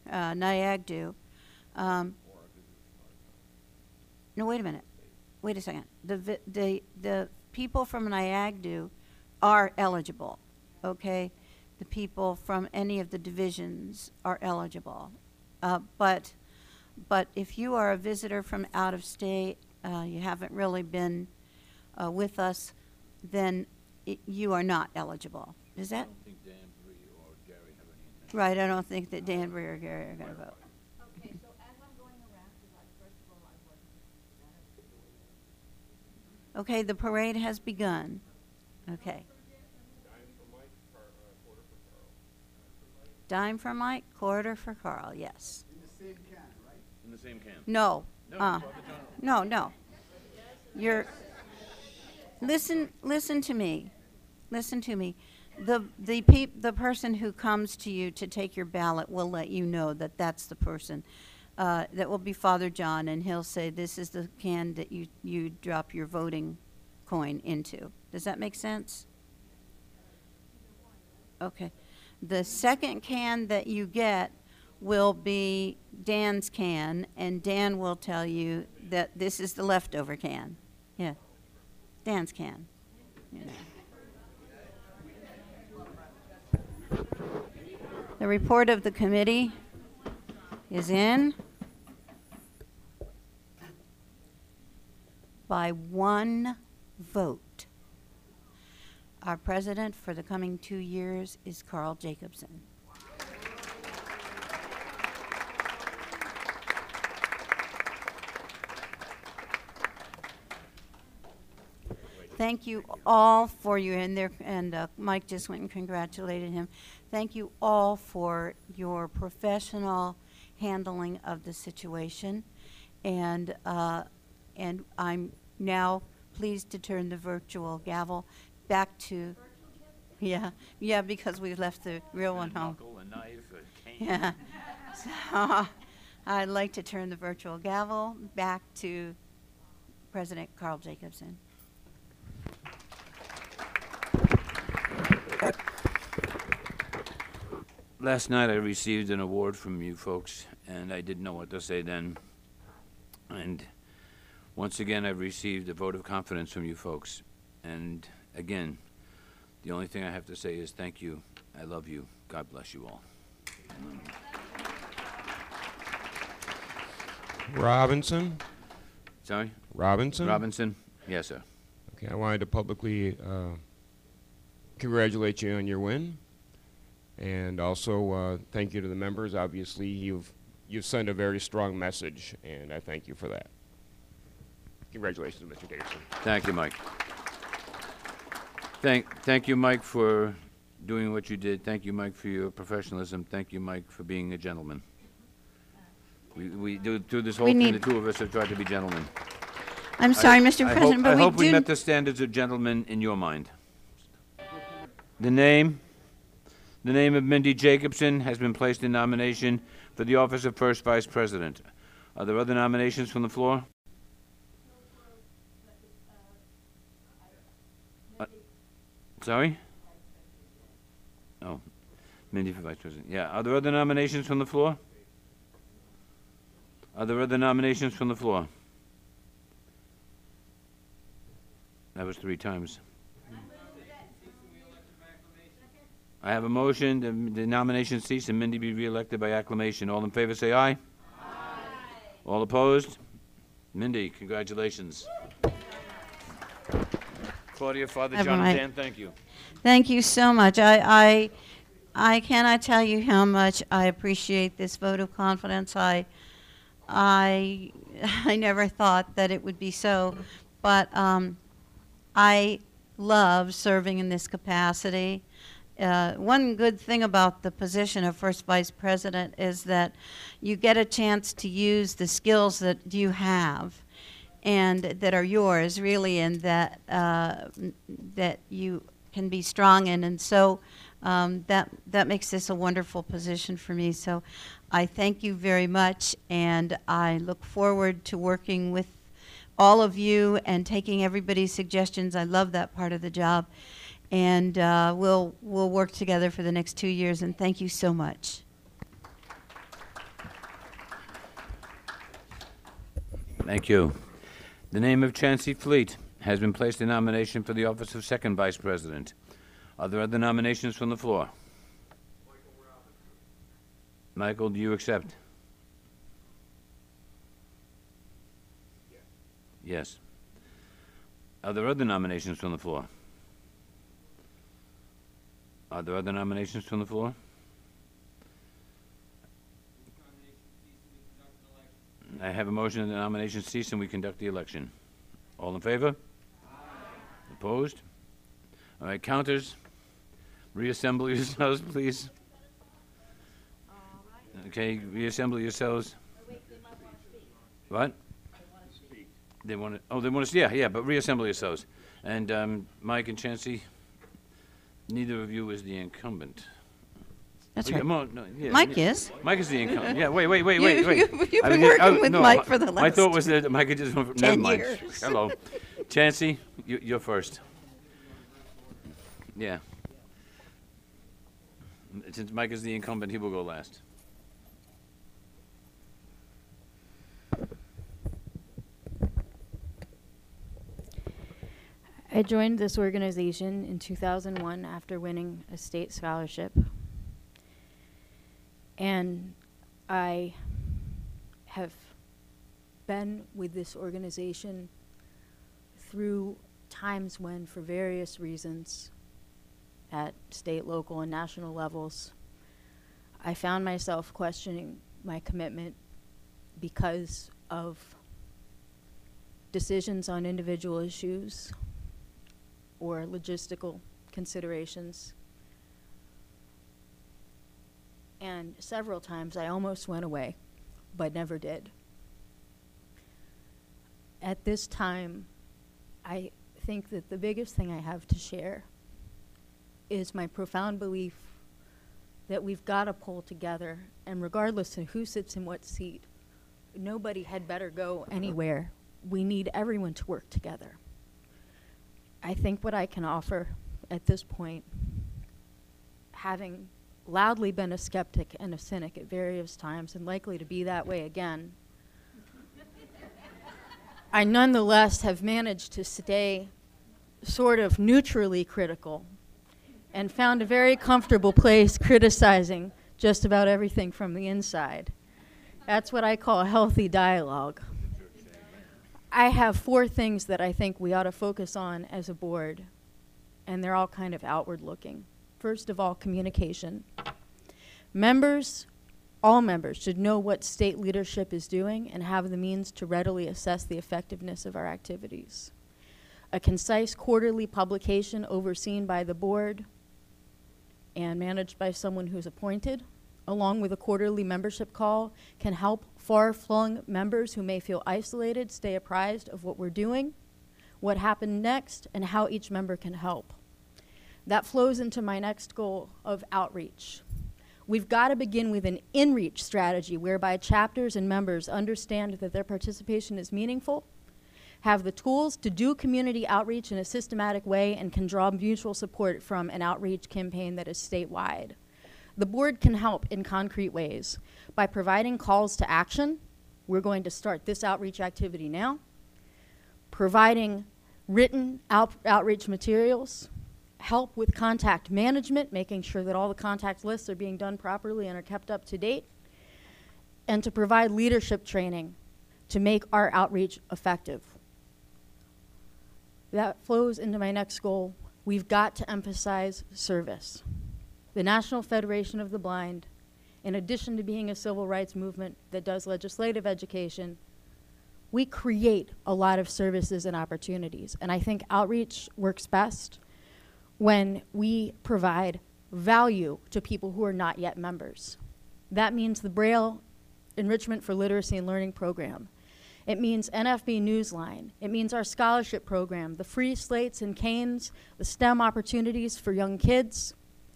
no, wait a minute. Wait a second. The people from NIAGDU are eligible, okay? The people from any of the divisions are eligible. But if you are a visitor from out of state, you haven't really been with us, then you are not eligible. Is that? I don't think Dan, Bree, or Gary have any intention. Right, I don't think that Dan, Bree, or Gary are going to vote. Okay, so as I'm going around, because first of all, I wasn't. Okay, the parade has begun. Okay. Dime for Mike, quarter for Carl, yes. In the same can. No. No, No, no. You're, listen to me. Listen to me. The person who comes to you to take your ballot will let you know that that's the person. That will be Father John, and he'll say, this is the can that you drop your voting coin into. Does that make sense? Okay. The second can that you get will be Dan's can, and Dan will tell you that this is the leftover can. Yeah. Dan's can. You know. The report of the committee is in by 1 vote. Our president for the coming 2 years is Carl Jacobson. Thank you all for you, and Mike just went and congratulated him. Thank you all for your professional handling of the situation, and I'm now pleased to turn the virtual gavel back to. Yeah, because we left the real one home. Knuckle, a knife, a cane. Yeah, so I'd like to turn the virtual gavel back to President Carl Jacobson. Last night I received an award from you folks, and I didn't know what to say then. And once again, I've received a vote of confidence from you folks. And again, the only thing I have to say is thank you. I love you. God bless you all. Robinson? Sorry? Robinson? Robinson? Yes, sir. Okay, I wanted to publicly congratulate you on your win. And also thank you to the members. Obviously, you've sent a very strong message, and I thank you for that. Congratulations, Mr. Dickerson. Thank you, Mike. Thank you, Mike, for doing what you did. Thank you, Mike, for your professionalism. Thank you, Mike, for being a gentleman. We do through this whole thing, the two of us have tried to be gentlemen. I'm sorry, Mr. President, but I hope we do met the standards of gentlemen in your mind. The name of Mindy Jacobson has been placed in nomination for the office of First Vice President. Are there other nominations from the floor? Sorry? Oh, Mindy for Vice President. Yeah. Are there other nominations from the floor? Are there other nominations from the floor? That was 3 times. I have a motion that the nomination cease and Mindy be reelected by acclamation. All in favor say aye. Aye. All opposed? Mindy, congratulations. Claudia, Father John, and Dan, thank you. Thank you so much. I cannot tell you how much I appreciate this vote of confidence. I never thought that it would be so, but I love serving in this capacity. One good thing about the position of First Vice President is that you get a chance to use the skills that you have and that are yours, really, and that that you can be strong in. And so That makes this a wonderful position for me. So I thank you very much, and I look forward to working with all of you and taking everybody's suggestions. I love that part of the job, and we'll work together for the next 2 years. And thank you so much. Thank you. The name of Chancey Fleet has been placed in nomination for the office of second vice president. Are there other nominations from the floor? Michael, do you accept? Yes. Are there other nominations from the floor? Are there other nominations from the floor? I have a motion that the nominations cease and we conduct the election. All in favor? Aye. Opposed? All right, counters, reassemble yourselves, please. Okay, reassemble yourselves. What? They want to. Oh, they want to. Yeah, but reassemble yourselves. And Mike and Chancey, neither of you is the incumbent. That's Oh, right. Yeah, Mike is. Mike is the incumbent. Yeah, wait. You've been working with Mike for the last My thought was that Mike had just went for 10 never mind. years. Hello. Chancey, you're first. Yeah. Since Mike is the incumbent, he will go last. I joined this organization in 2001 after winning a state scholarship. And I have been with this organization through times when, for various reasons, at state, local, and national levels, I found myself questioning my commitment because of decisions on individual issues or logistical considerations. And several times I almost went away, but never did. At this time, I think that the biggest thing I have to share is my profound belief that we've got to pull together, and regardless of who sits in what seat, nobody had better go anywhere. We need everyone to work together. I think what I can offer at this point, having loudly been a skeptic and a cynic at various times and likely to be that way again, I nonetheless have managed to stay sort of neutrally critical and found a very comfortable place criticizing just about everything from the inside. That's what I call a healthy dialogue. I have 4 things that I think we ought to focus on as a board, and they're all kind of outward looking. First of all, communication. Members, all members, should know what state leadership is doing and have the means to readily assess the effectiveness of our activities. A concise quarterly publication overseen by the board and managed by someone who's appointed, along with a quarterly membership call, can help far-flung members who may feel isolated stay apprised of what we're doing, what happened next, and how each member can help. That flows into my next goal of outreach. We've got to begin with an in-reach strategy whereby chapters and members understand that their participation is meaningful, have the tools to do community outreach in a systematic way, and can draw mutual support from an outreach campaign that is statewide. The board can help in concrete ways by providing calls to action. We're going to start this outreach activity now. Providing written outreach materials, help with contact management, making sure that all the contact lists are being done properly and are kept up to date, and to provide leadership training to make our outreach effective. That flows into my next goal. We've got to emphasize service. The National Federation of the Blind, in addition to being a civil rights movement that does legislative education, we create a lot of services and opportunities. And I think outreach works best when we provide value to people who are not yet members. That means the Braille Enrichment for Literacy and Learning program. It means NFB Newsline. It means our scholarship program, the free slates and canes, the STEM opportunities for young kids,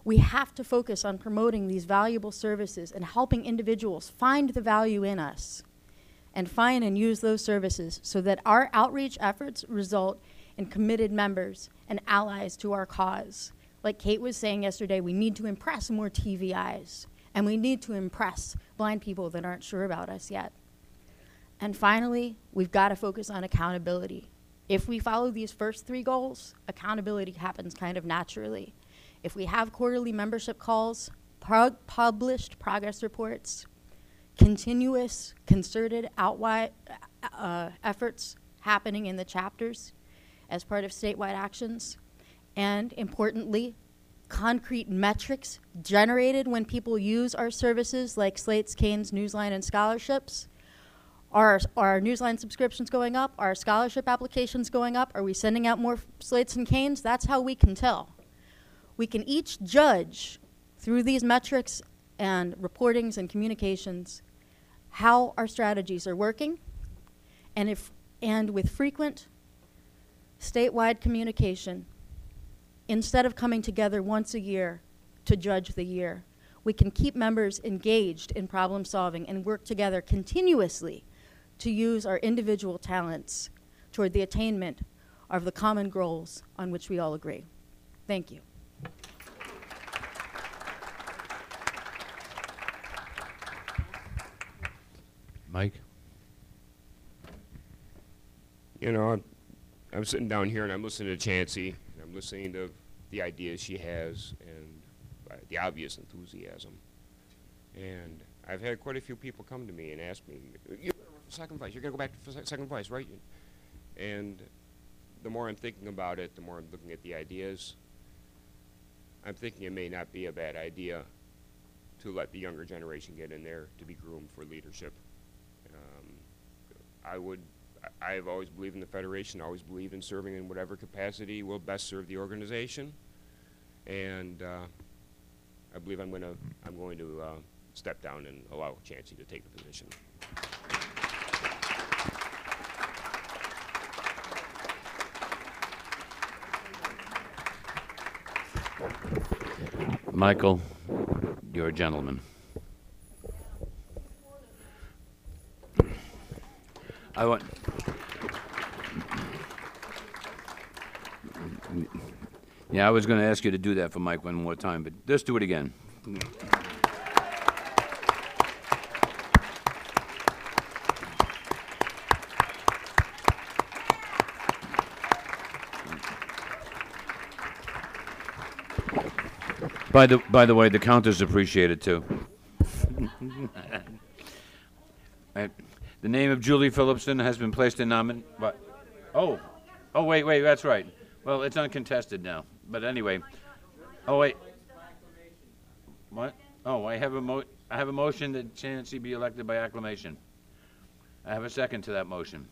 We have to focus on promoting these valuable services and helping individuals find the value in us and find and use those services so that our outreach efforts result in committed members and allies to our cause. Like Kate was saying yesterday, we need to impress more TV eyes, and we need to impress blind people that aren't sure about us yet. And finally, we've got to focus on accountability. If we follow these first 3 goals, accountability happens kind of naturally. If we have quarterly membership calls, published progress reports, continuous concerted efforts happening in the chapters as part of statewide actions, and importantly, concrete metrics generated when people use our services like Slates, Canes, Newsline, and scholarships. Are our Newsline subscriptions going up? Are scholarship applications going up? Are we sending out more Slates and Canes? That's how we can tell. We can each judge through these metrics and reportings and communications how our strategies are working, and with frequent statewide communication, instead of coming together once a year to judge the year, we can keep members engaged in problem solving and work together continuously to use our individual talents toward the attainment of the common goals on which we all agree. Thank you. Mike? You know, I'm sitting down here and I'm listening to Chancey, and I'm listening to the ideas she has and the obvious enthusiasm. And I've had quite a few people come to me and ask me, "You're gonna run for second place. You're going to go back for second place, right?" And the more I'm thinking about it, the more I'm looking at the ideas, I'm thinking it may not be a bad idea to let the younger generation get in there to be groomed for leadership. I've always believed in the Federation, always believed in serving in whatever capacity will best serve the organization. And I believe I'm going to step down and allow Chancey to take the position. Michael, you're a gentleman. I want. Yeah, I was going to ask you to do that for Mike one more time, but let's do it again. By the way, the counters appreciate it too. The name of Julie Phillipson has been placed in nomination. Oh, wait, that's right. Well, it's uncontested now. But anyway, oh wait, what? Oh, I have a motion that Chancey be elected by acclamation. I have a second to that motion.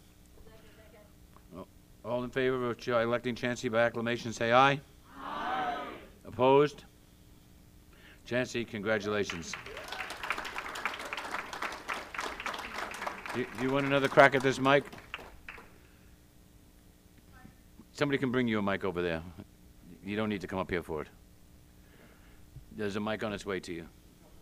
All in favor of electing Chancey by acclamation, say aye. Aye. Opposed? Chancey, congratulations. Do you want another crack at this mic? Somebody can bring you a mic over there. You don't need to come up here for it. There's a mic on its way to you.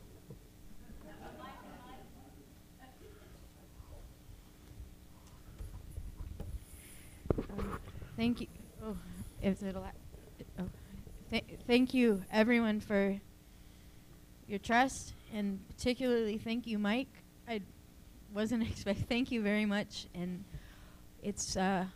Thank you. Oh, if it'll. Oh, thank you, everyone, for your trust, and particularly thank you, Mike. I wasn't expecting. Thank you very much, and it's an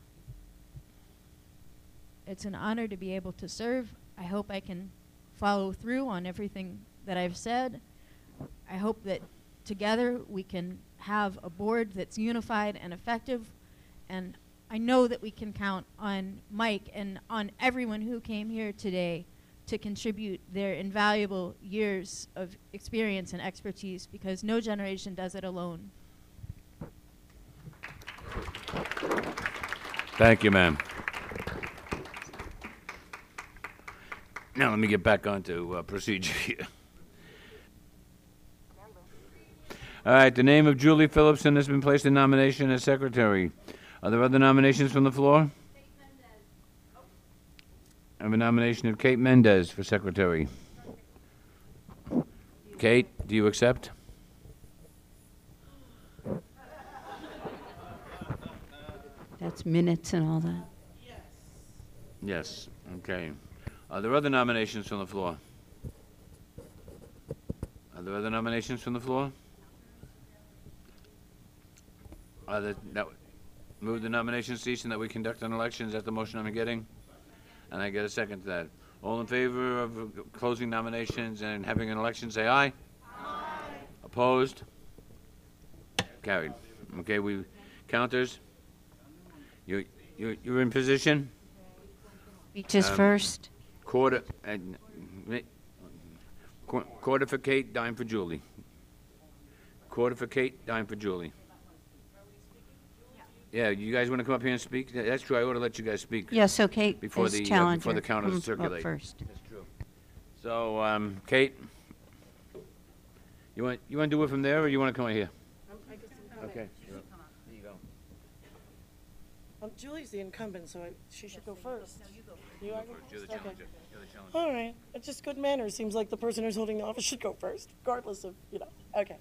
honor to be able to serve. I hope I can follow through on everything that I've said. I hope that together we can have a board that's unified and effective, and I know that we can count on Mike and on everyone who came here today to contribute their invaluable years of experience and expertise, because no generation does it alone. Thank you, ma'am. Now let me get back onto procedure here. All right, the name of Julie Phillipson has been placed in nomination as secretary. Are there other nominations from the floor? I have a nomination of Kate Mendez for secretary. Kate, do you accept? That's minutes and all that. Yes. Okay. Are there other nominations from the floor? Are there other nominations from the floor? Are there, move the nomination cease and that we conduct an election. Is that the motion I'm getting? And I get a second to that. All in favor of closing nominations and having an election, say aye. Aye. Opposed? Carried. Okay, counters. You're in position. Speeches first. Quarter for Kate, dime for Julie. Quarter for Kate, dime for Julie. Yeah, you guys want to come up here and speak? That's true. I ought to let you guys speak. Yeah, so Kate before is the challenger. before the counters Up circulate. first. That's true. So, Kate, you want to do it from there, or you want to come right here? Okay. There you go. Julie's the incumbent, so she should go first. No, you go first. You are You're the challenger. You're the challenger. All right. It's just good manners. Seems like the person who's holding the office should go first, regardless of, Okay.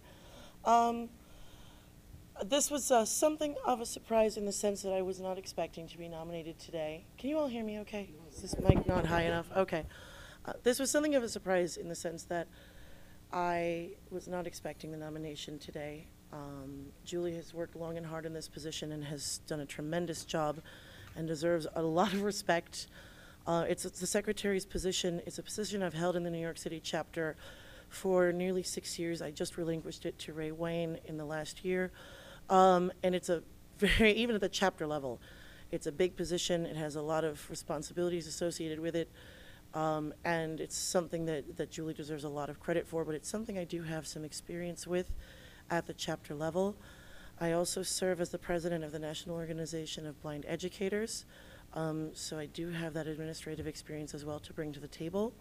This was something of a surprise in the sense that I was not expecting to be nominated today. Can you all hear me okay? Is this mic not high enough? Okay. This was something of a surprise in the sense that I was not expecting the nomination today. Julie has worked long and hard in this position and has done a tremendous job and deserves a lot of respect. It's the secretary's position. It's a position I've held in the New York City chapter for nearly 6 years. I just relinquished it to Ray Wayne in the last year. And it's a very, even at the chapter level, it's a big position. It has a lot of responsibilities associated with it. And it's something that Julie deserves a lot of credit for, but it's something I do have some experience with at the chapter level. I also serve as the president of the National Organization of Blind Educators, so I do have that administrative experience as well to bring to the table.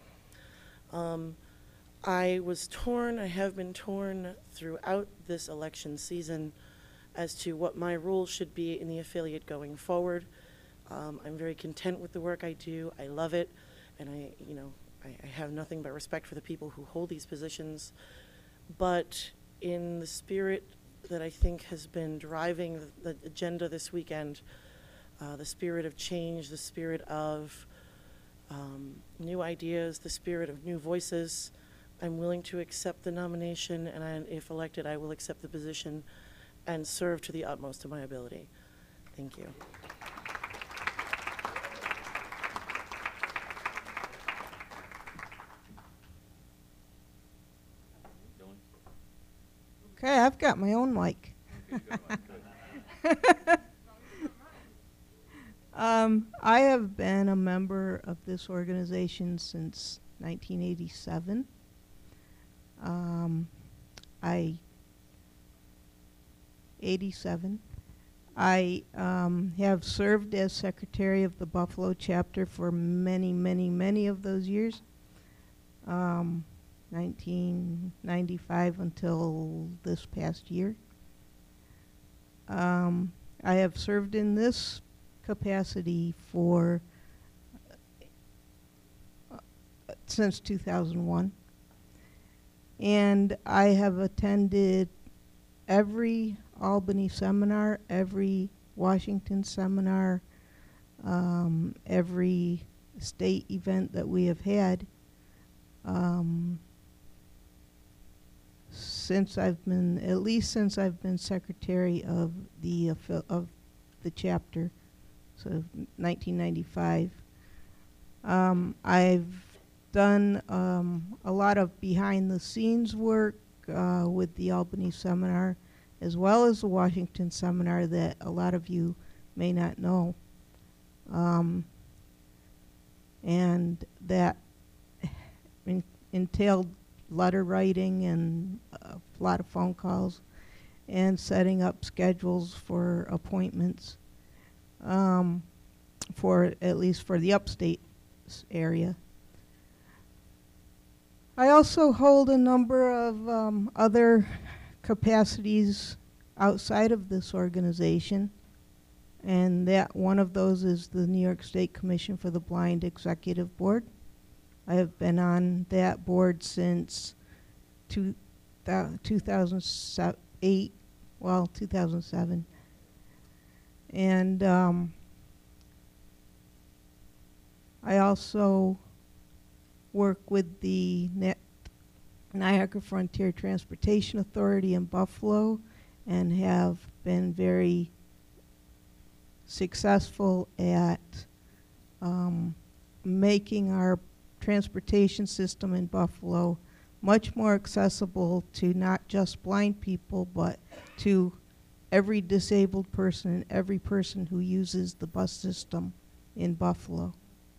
I was torn, I have been torn throughout this election season as to what my role should be in the affiliate going forward. I'm very content with the work I do. I love it, and I have nothing but respect for the people who hold these positions. But in the spirit that I think has been driving the agenda this weekend, the spirit of change, the spirit of new ideas, the spirit of new voices, I'm willing to accept the nomination, and if elected, I will accept the position and serve to the utmost of my ability. Thank you. Okay, I've got my own mic. I have been a member of this organization since 1987. I have served as secretary of the Buffalo chapter for many, many, many of those years. 1995 until this past year. I have served in this capacity for since 2001, and I have attended every Albany seminar, every Washington seminar, every state event that we have had. Since I've been secretary of the chapter, so 1995. I've done a lot of behind-the-scenes work with the Albany seminar, as well as the Washington seminar that a lot of you may not know, and that entailed letter writing and a lot of phone calls and setting up schedules for appointments for at least for the upstate area. I also hold a number of other capacities outside of this organization, and that one of those is the New York State Commission for the Blind Executive Board. I have been on that board since 2008, well, 2007. And I also work with the Niagara Frontier Transportation Authority in Buffalo and have been very successful at making our transportation system in Buffalo much more accessible to not just blind people, but to every disabled person and every person who uses the bus system in Buffalo.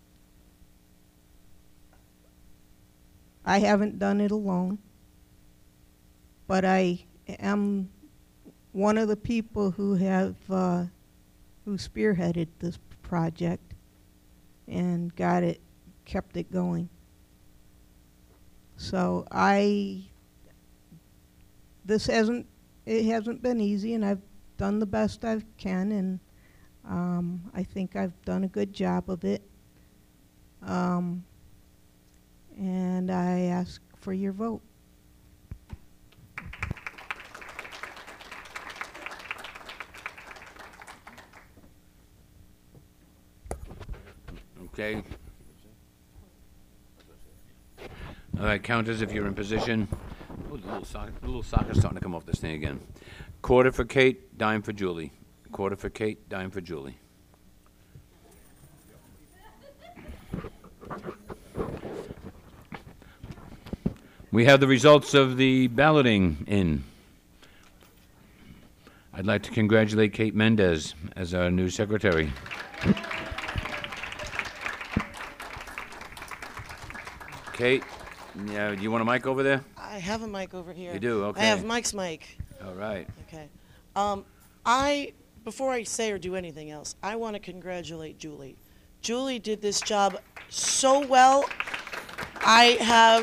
I haven't done it alone, but I am one of the people who have who spearheaded this project and kept it going. So it hasn't been easy, and I've done the best I can, and I think I've done a good job of it. And I ask for your vote. Okay. All right, counters, if you're in position. Oh, the little soccer's starting to come off this thing again. Quarter for Kate, dime for Julie. Quarter for Kate, dime for Julie. We have the results of the balloting in. I'd like to congratulate Kate Mendez as our new secretary. Kate, do you want a mic over there? I have a mic over here. You do? Okay. I have Mike's mic. All right. Okay. Before I say or do anything else, I want to congratulate Julie. Julie did this job so well. I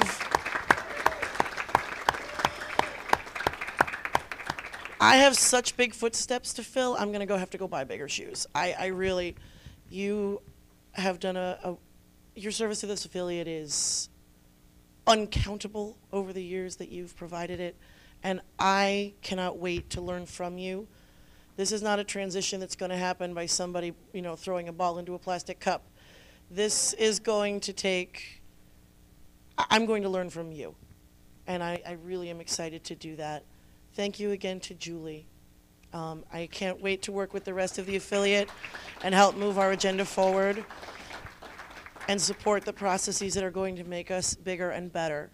have such big footsteps to fill. I'm going to have to go buy bigger shoes. You have done your service to this affiliate is uncountable over the years that you've provided it, and I cannot wait to learn from you. This is not a transition that's going to happen by somebody, throwing a ball into a plastic cup. This is going to take, I'm going to learn from you, and I really am excited to do that. Thank you again to Julie. I can't wait to work with the rest of the affiliate and help move our agenda forward and support the processes that are going to make us bigger and better.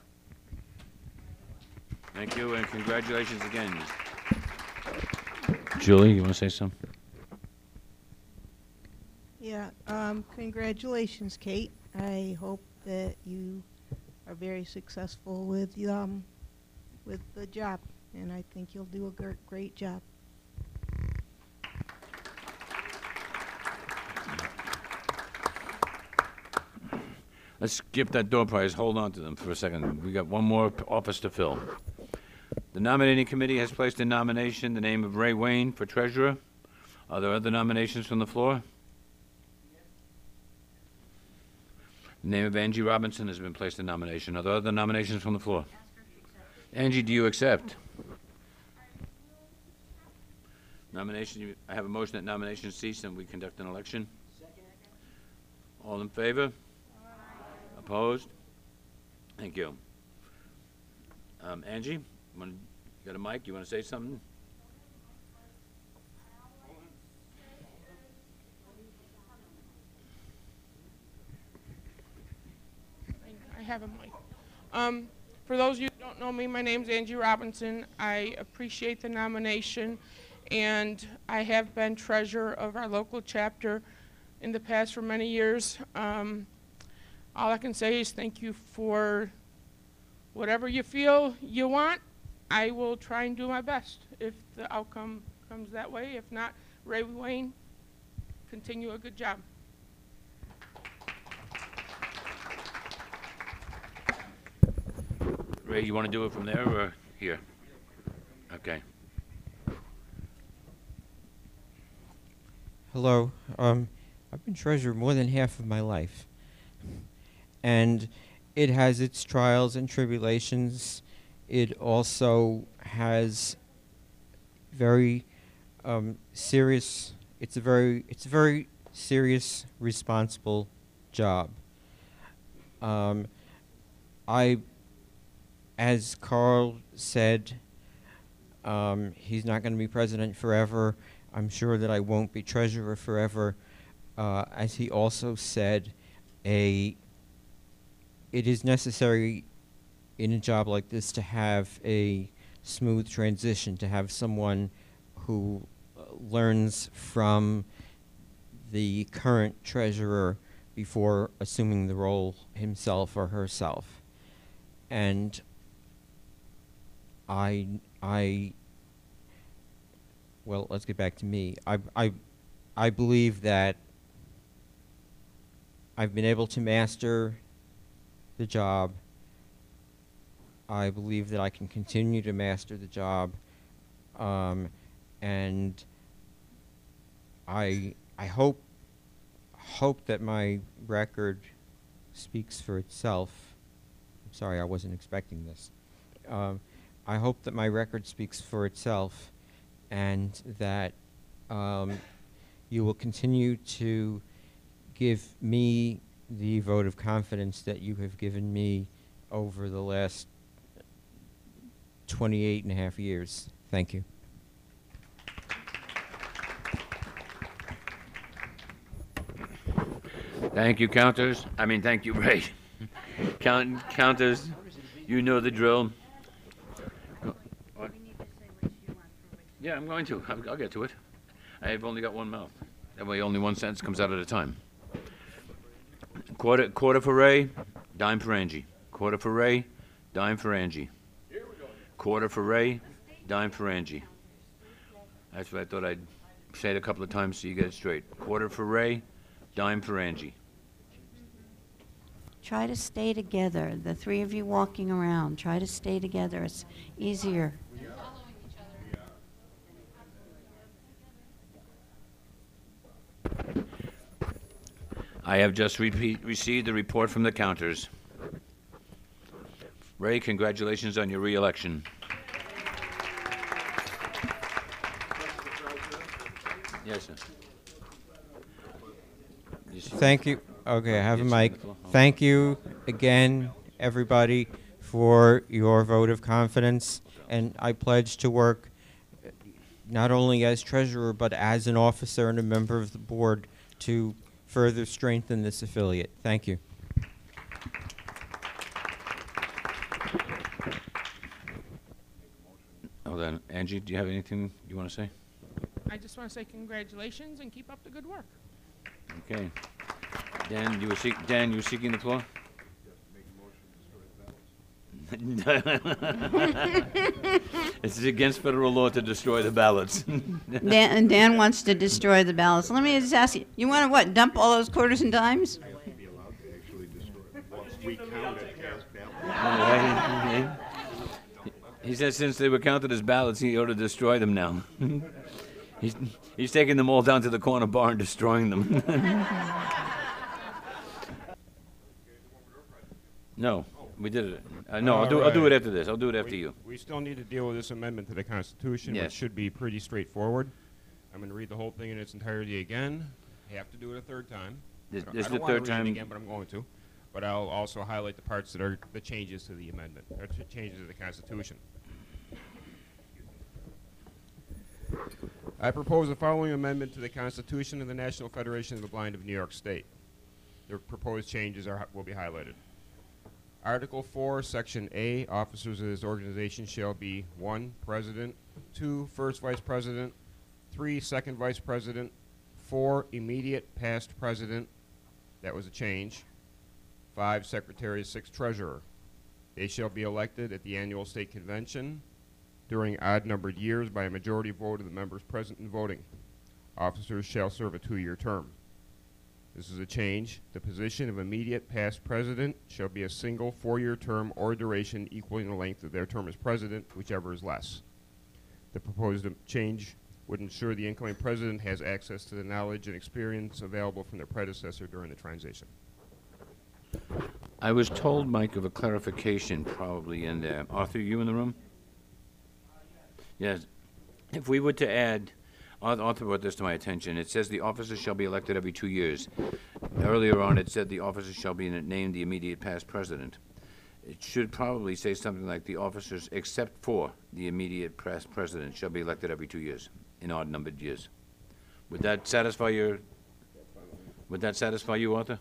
Thank you, and congratulations again. Julie, you want to say something? Yeah, congratulations, Kate. I hope that you are very successful with the job, and I think you'll do a great job. Let's skip that door prize. Hold on to them for a second. We got one more office to fill. The nominating committee has placed in nomination the name of Ray Wayne for treasurer. Are there other nominations from the floor? The name of Angie Robinson has been placed in nomination. Are there other nominations from the floor? Angie, do you accept? Nomination. I have a motion that nominations cease and we conduct an election. All in favor? Opposed? Thank you. Angie, you got a mic? You want to say something? I have a mic. For those of you who don't know me, my name's Angie Robinson. I appreciate the nomination, and I have been treasurer of our local chapter in the past for many years. All I can say is thank you for whatever you feel you want. I will try and do my best if the outcome comes that way. If not, Ray Wayne, continue a good job. Ray, you want to do it from there or here? Okay. Hello. I've been treasurer more than half of my life. And it has its trials and tribulations, it also has very serious. It's a very serious, responsible job. As Carl said, he's not going to be president forever. I'm sure that I won't be treasurer forever. As he also said, it is necessary in a job like this to have a smooth transition, to have someone who learns from the current treasurer before assuming the role himself or herself. And well, let's get back to me. I believe that I've been able to master the job. I believe that I can continue to master the job, and I hope that my record speaks for itself. I'm sorry, I wasn't expecting this. I hope that my record speaks for itself, and that you will continue to give me the vote of confidence that you have given me over the last 28 and a half years. Thank you. Thank you, counters. Thank you, Ray. Counters, you know the drill. What? Yeah, I'm going to. I'll get to it. I've only got one mouth. That way only one sentence comes out at a time. Quarter for Ray, dime for Angie. Quarter for Ray, dime for Angie. Quarter for Ray, dime for Angie. That's what I thought I'd say it a couple of times so you get it straight. Quarter for Ray, dime for Angie. Try to stay together. The three of you walking around, try to stay together. It's easier. I have just received the report from the counters. Ray, congratulations on your re-election. Yes, sir. Thank you. Okay, I have a mic. Thank you again, everybody, for your vote of confidence. And I pledge to work not only as treasurer, but as an officer and a member of the board to further strengthen this affiliate. Thank you. Oh, then, Angie, do you have anything you want to say? I just want to say congratulations and keep up the good work. Okay. Dan, you were seeking the floor? It's against federal law to destroy the ballots. Dan wants to destroy the ballots. Let me just ask you, you want to what, dump all those quarters and dimes? He said since they were counted as ballots, he ought to destroy them now. He's taking them all down to the corner bar and destroying them. No, we did it. No, I'll do it after this. I'll do it after you. We still need to deal with this amendment to the Constitution, Yes. which should be pretty straightforward. I'm going to read the whole thing in its entirety again. Have to do it a third time. This I is don't the wanna third read it time. again, but I'm going to. But I'll also highlight the parts that are the changes to the amendment, or the changes to the Constitution. I propose the following amendment to the Constitution of the National Federation of the Blind of New York State. The proposed changes will be highlighted. Article 4, Section A, officers of this organization shall be 1, President, 2, First Vice President, 3, Second Vice President, 4, Immediate Past President, that was a change, 5, Secretary, 6, Treasurer. They shall be elected at the annual state convention during odd-numbered years by a majority vote of the members present and voting. Officers shall serve a 2-year term. This is a change. The position of immediate past president shall be a single 4-year term or duration equaling the length of their term as president, whichever is less. The proposed change would ensure the incoming president has access to the knowledge and experience available from their predecessor during the transition. I was told, Mike, of a clarification probably in there. Arthur, you in the room? Yes. If we were to add, Arthur brought this to my attention. It says the officers shall be elected every 2 years. Earlier on, it said the officers shall be named the immediate past president. It should probably say something like the officers, except for the immediate past president, shall be elected every 2 years, in odd-numbered years. Would that satisfy your? Would that satisfy you, Arthur?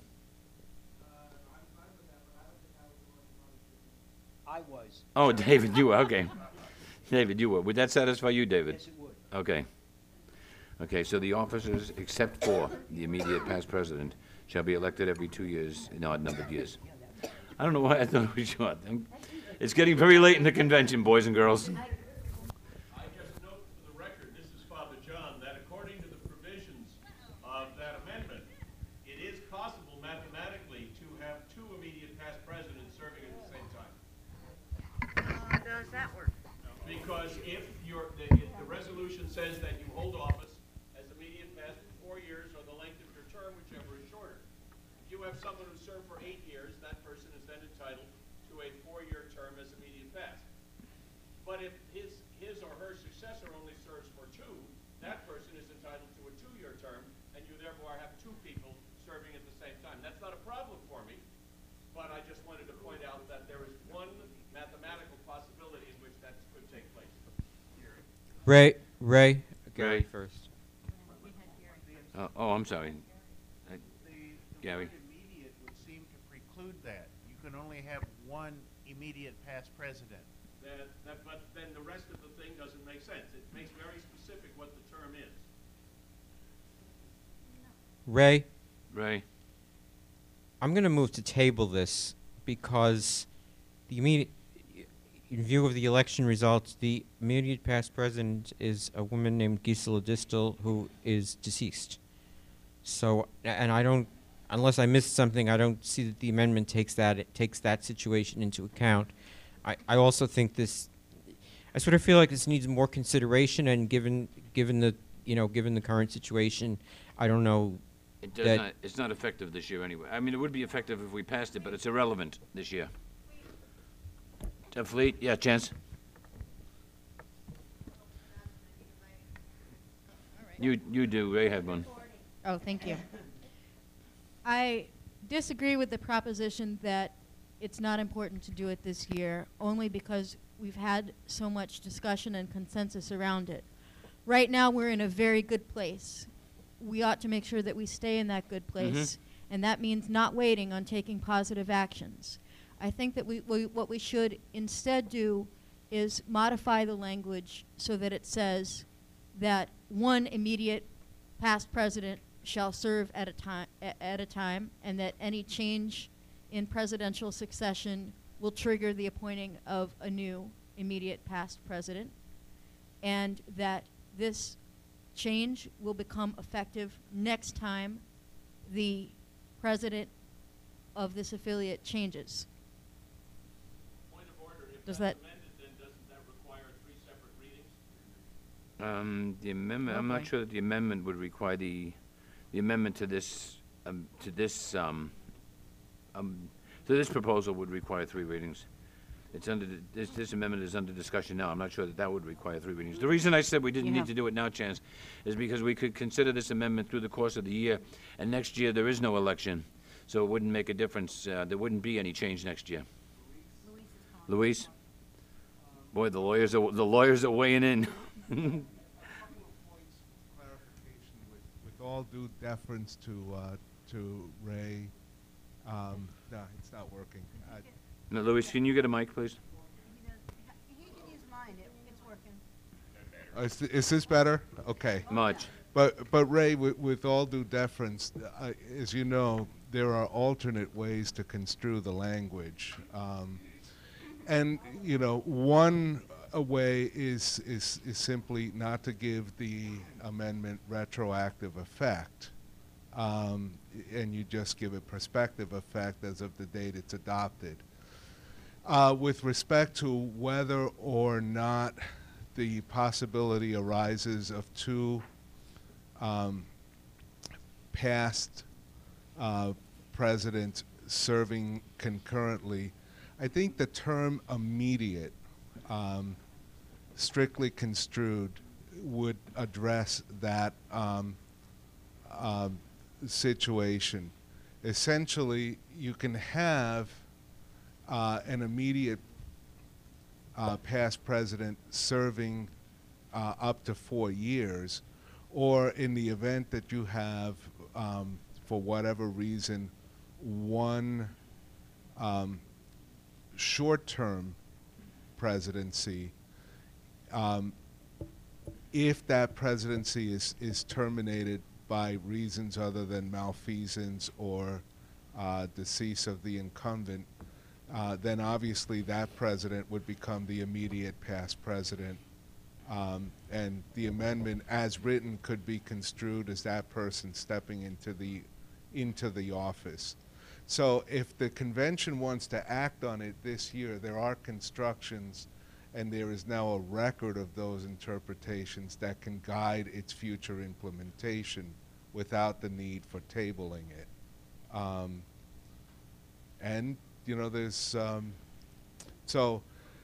I was. Oh, David, you were, okay. David, you were. Would that satisfy you, David? Yes, it would. Okay. Okay, so the officers, except for the immediate past president, shall be elected every 2 years in odd-numbered years. I don't know why I thought it was short. It's getting very late in the convention, boys and girls. I just note for the record, this is Father John, that according to the provisions of that amendment, it is possible mathematically to have two immediate past presidents serving at the same time. How does that work? Because if the resolution says that you hold office as immediate past for 4 years or the length of your term, whichever is shorter. If you have someone who served for 8 years, that person is then entitled to a 4-year term as immediate past. But if his or her successor only serves for 2, that person is entitled to a 2-year term, and you therefore have 2 people serving at the same time. That's not a problem for me, but I just wanted to point out that there is one mathematical possibility in which that could take place. Ray, Gary Ray. first. Oh, I'm sorry. Gary. The word immediate would seem to preclude that. You can only have one immediate past president. But then the rest of the thing doesn't make sense. It makes very specific what the term is. Ray, I'm going to move to table this because the immediate, in view of the election results, the immediate past president is a woman named Gisela Distel, who is deceased. So, and I don't, unless I missed something, I don't see that the amendment takes that situation into account. I also think this, I sort of feel like this needs more consideration, and given the current situation, I don't know. It does not. It's not effective this year anyway. I mean, it would be effective if we passed it, but it's irrelevant this year. Fleet, yeah, Chance. You do. Ray had one. Oh, thank you. I disagree with the proposition that it's not important to do it this year, only because we've had so much discussion and consensus around it. Right now, we're in a very good place. We ought to make sure that we stay in that good place, and that means not waiting on taking positive actions. I think that what we should instead do is modify the language so that it says that one immediate past president shall serve at a time, and that any change in presidential succession will trigger the appointing of a new immediate past president, and that this change will become effective next time the president of this affiliate changes. Point of order, if Does that's that- amended, then doesn't that require 3 separate readings? The amendment. I'm not Okay. sure that the amendment would require the amendment to this proposal would require 3 readings. It's under this amendment is under discussion now. I'm not sure that would require 3 readings. The reason I said we didn't need to do it now, Chance, is because we could consider this amendment through the course of the year, and next year there is no election, so it wouldn't make a difference. There wouldn't be any change next year. Luis? Boy, the lawyers are weighing in. Clarification with all due deference to Ray. No, it's not working. No, Luis, can you get a mic, please? He can use mine. It's working. Is this better? Okay. Much. But Ray, with all due deference, as you know, there are alternate ways to construe the language, and one way is simply not to give the amendment retroactive effect, and you just give it prospective effect as of the date it's adopted. With respect to whether or not the possibility arises of 2 past presidents serving concurrently. I think the term immediate, strictly construed, would address that situation. Essentially, you can have an immediate past president serving up to 4 years, or in the event that you have, for whatever reason, one short-term presidency, if that presidency is terminated by reasons other than malfeasance or decease of the incumbent, then obviously that president would become the immediate past president. And the amendment as written could be construed as that person stepping into the office. So if the convention wants to act on it this year, there are constructions and there is now a record of those interpretations that can guide its future implementation without the need for tabling it. And, you know, there's, so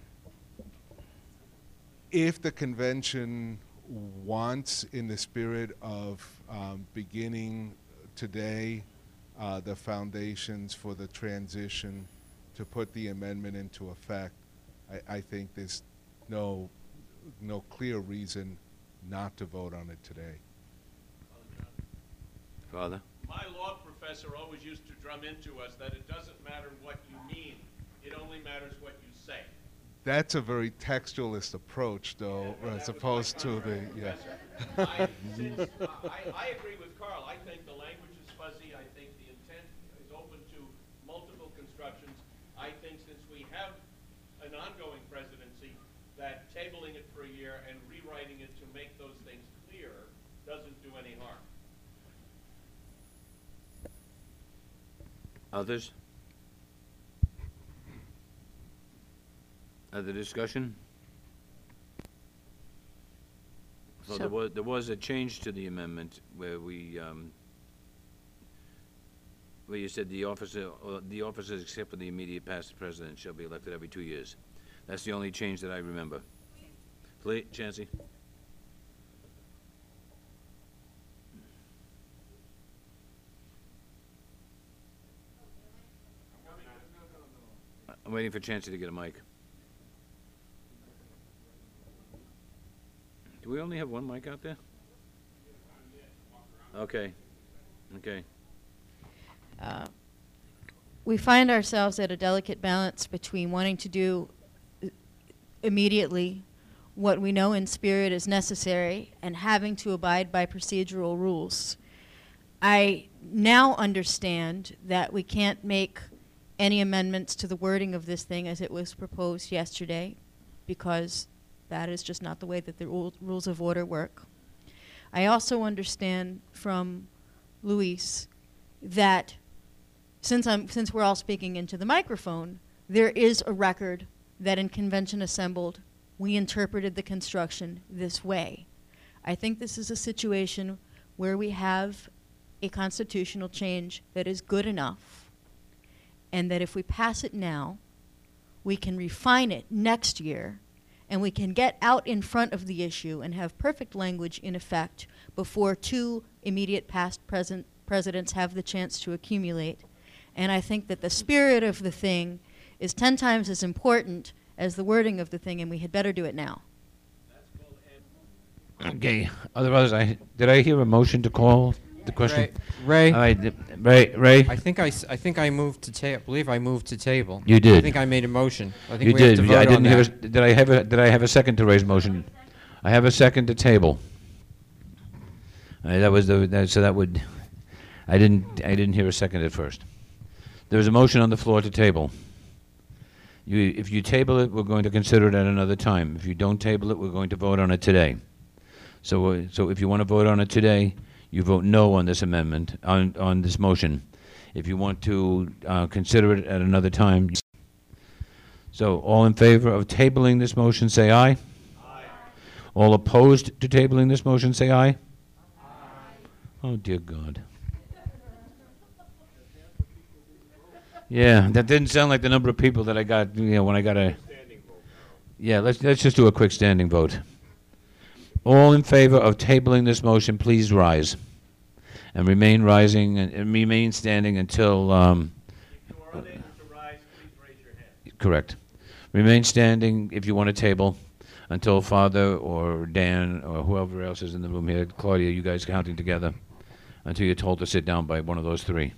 if the convention wants, in the spirit of beginning today, the foundations for the transition to put the amendment into effect, I think there's no clear reason not to vote on it today. Father? My law professor always used to drum into us that it doesn't matter what you mean, it only matters what you say. That's a very textualist approach, though, as opposed to the, yeah. I agree with Carl. I think the language is fuzzy. I think the intent is open to multiple constructions. I think since we have an ongoing presidency, that tabling it for a year and rewriting it to make those things clear doesn't do any harm. Others? Other discussion? So there was a change to the amendment where we, where you said the officers except for the immediate past president shall be elected every 2 years. That's the only change that I remember. Please, Chancey. I'm waiting for Chancey to get a mic. Do we only have one mic out there? Okay. Okay. We find ourselves at a delicate balance between wanting to do immediately what we know in spirit is necessary and having to abide by procedural rules. I now understand that we can't make any amendments to the wording of this thing as it was proposed yesterday, because that is just not the way that the rules of order work. I also understand from Luis that since we're all speaking into the microphone, there is a record that in convention assembled, we interpreted the construction this way. I think this is a situation where we have a constitutional change that is good enough, and that if we pass it now, we can refine it next year, and we can get out in front of the issue and have perfect language in effect before two immediate past presidents have the chance to accumulate. And I think that the spirit of the thing is 10 times as important as the wording of the thing, and we had better do it now. Okay. Others, did I hear a motion to call the question? Ray. All right, Ray. I think I moved to table. I believe I moved to table. You did. I think I made a motion. I think You we have did. to vote I didn't on hear. that. Did I have a second to Ray's motion? I have a second to table. That was so that would. I didn't hear a second at first. There was a motion on the floor to table. If you table it, we're going to consider it at another time. If you don't table it, we're going to vote on it today. So if you want to vote on it today, you vote no on this amendment, on this motion. If you want to consider it at another time. So all in favor of tabling this motion, say aye. Aye. All opposed to tabling this motion, say aye. Aye. Oh, dear God. Yeah, that didn't sound like the number of people that I got, when I got a... Yeah, let's just do a quick standing vote. All in favor of tabling this motion, please rise. And remain rising and remain standing until... Correct. Remain standing if you want to table until Father or Dan or whoever else is in the room here, Claudia, you guys counting together, until you're told to sit down by one of those three.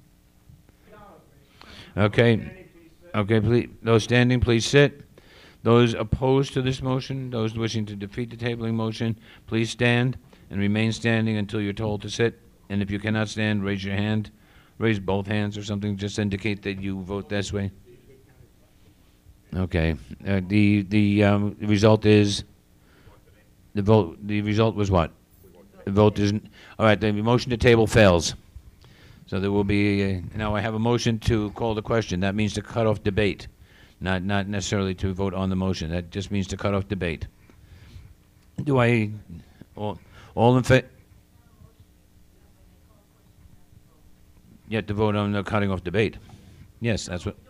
Okay. Okay, please. Those standing, please sit. Those opposed to this motion, those wishing to defeat the tabling motion, please stand and remain standing until you're told to sit. And if you cannot stand, raise your hand. Raise both hands or something, just indicate that you vote this way. Okay. The result is the vote. The result was what? The vote isn't. All right. The motion to table fails. So there will be now. I have a motion to call the question. That means to cut off debate, not necessarily to vote on the motion. That just means to cut off debate. Do I all in favor? Yet to vote on the cutting off debate. Yes, that's what.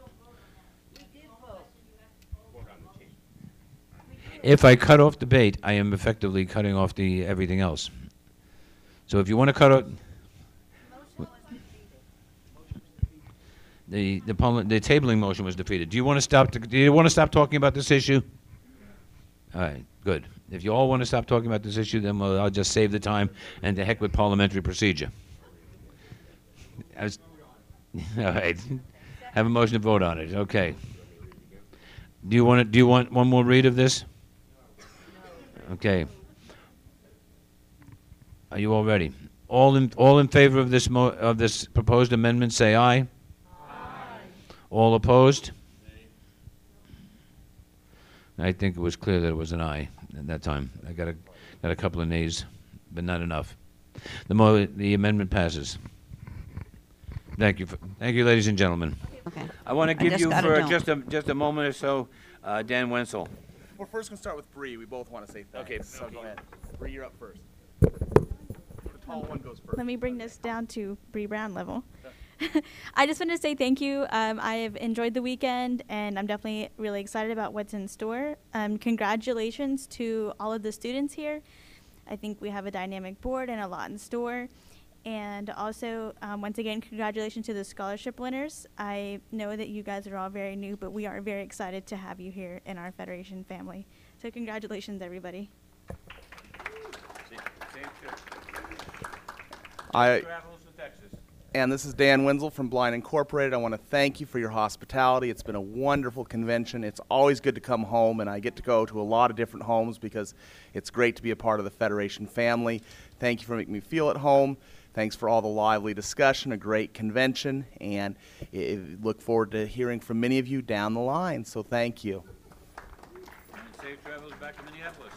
If I cut off debate, I am effectively cutting off everything else. So if you want to cut off the tabling motion was defeated. Do you want to stop? Do you want to stop talking about this issue? All right, good. If you all want to stop talking about this issue, then I'll just save the time and to heck with parliamentary procedure. All right. Have a motion to vote on it. Okay. Do you want one more read of this? Okay. Are you all ready? All in favor of this proposed amendment, say aye. Aye. All opposed? I think it was clear that it was an aye at that time. I got a couple of nays, but not enough. The amendment passes. Thank you, ladies and gentlemen. Okay. I want to give you for just a moment or so, Dan Wenzel. We're first going to start with Bree. We both want to say thanks. Okay, so go ahead. Bree, you're up first. The tall one goes first. Let me bring this down to Bree Brown level. I just want to say thank you. I have enjoyed the weekend, and I'm definitely really excited about what's in store. Congratulations to all of the students here. I think we have a dynamic board and a lot in store. And also, once again, congratulations to the scholarship winners. I know that you guys are all very new, but we are very excited to have you here in our Federation family. So congratulations, everybody. And this is Dan Wenzel from Blind Incorporated. I want to thank you for your hospitality. It's been a wonderful convention. It's always good to come home, and I get to go to a lot of different homes because it's great to be a part of the Federation family. Thank you for making me feel at home. Thanks for all the lively discussion, a great convention, and look forward to hearing from many of you down the line. So thank you. And safe travels back to Minneapolis.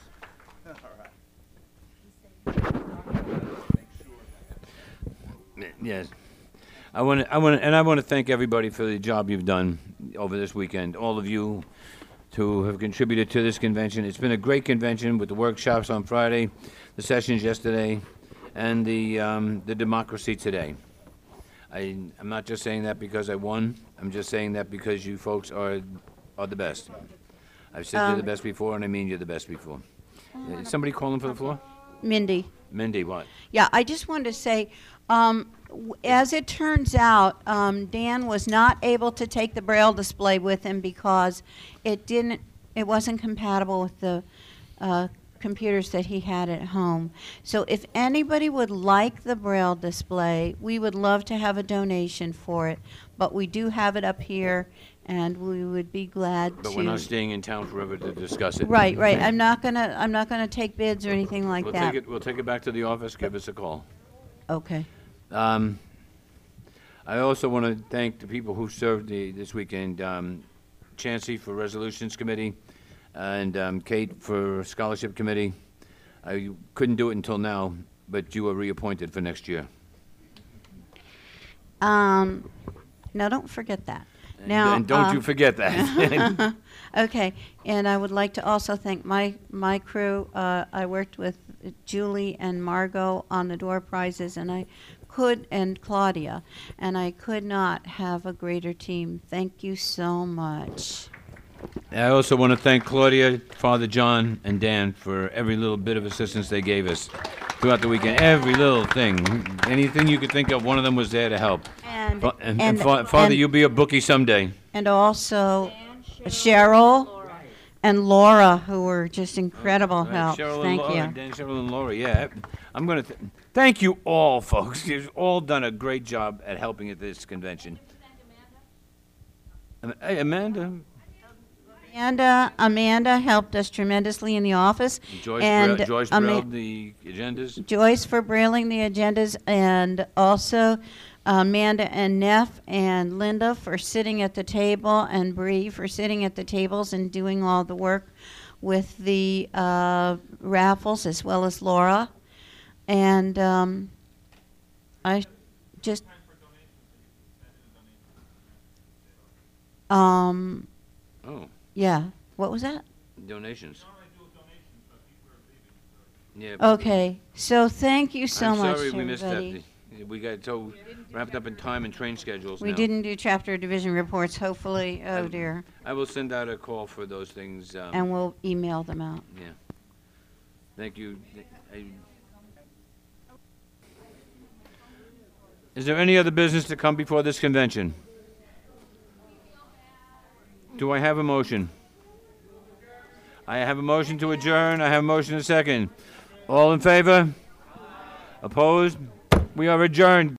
All right. Yes. I want to thank everybody for the job you've done over this weekend. All of you who have contributed to this convention. It's been a great convention with the workshops on Friday, the sessions yesterday, and the democracy today. I'm not just saying that because I won. I'm just saying that because you folks are the best. I've said you're the best before, and I mean you're the best before. Is somebody calling for the floor? Mindy. Mindy, what? Yeah, I just wanted to say, as it turns out, Dan was not able to take the Braille display with him because it wasn't compatible with the computers that he had at home. So if anybody would like the Braille display, we would love to have a donation for it. But we do have it up here, and we would be glad to. But we're not staying in town forever to discuss it. Right. I'm not gonna take bids or anything like that. We'll take it back to the office. Give us a call. Okay. I also want to thank the people who served this weekend. Chancey for Resolutions Committee, and Kate for Scholarship Committee. You couldn't do it until now, but you were reappointed for next year. Now, don't forget that. And don't you forget that. Okay, and I would like to also thank my crew. I worked with Julie and Margot on the door prizes, and I and Claudia, and I could not have a greater team. Thank you so much. I also want to thank Claudia, Father John, and Dan for every little bit of assistance they gave us throughout the weekend. Every little thing. Anything you could think of, one of them was there to help. And Father, you'll be a bookie someday. And also Cheryl and Laura, who were just incredible help. Thank you. Dan, Cheryl, and Laura, yeah. I'm going to thank you all, folks. You've all done a great job at helping at this convention. Hey, Amanda. Amanda helped us tremendously in the office. Joyce and brailled the agendas. Joyce for brailing the agendas, and also Amanda and Neff and Linda for sitting at the table, and Bree for sitting at the tables and doing all the work with the raffles, as well as Laura. And I just yeah, what was that? Donations. Yeah. Okay, so thank you so much, sorry we missed everybody. that. We got so wrapped up in time and train schedules We now. didn't do chapter division reports, hopefully. Oh, dear. I will send out a call for those things. And we'll email them out. Yeah. Thank you. Is there any other business to come before this convention? Do I have a motion? I have a motion to adjourn. I have a motion to second. All in favor? Opposed? We are adjourned.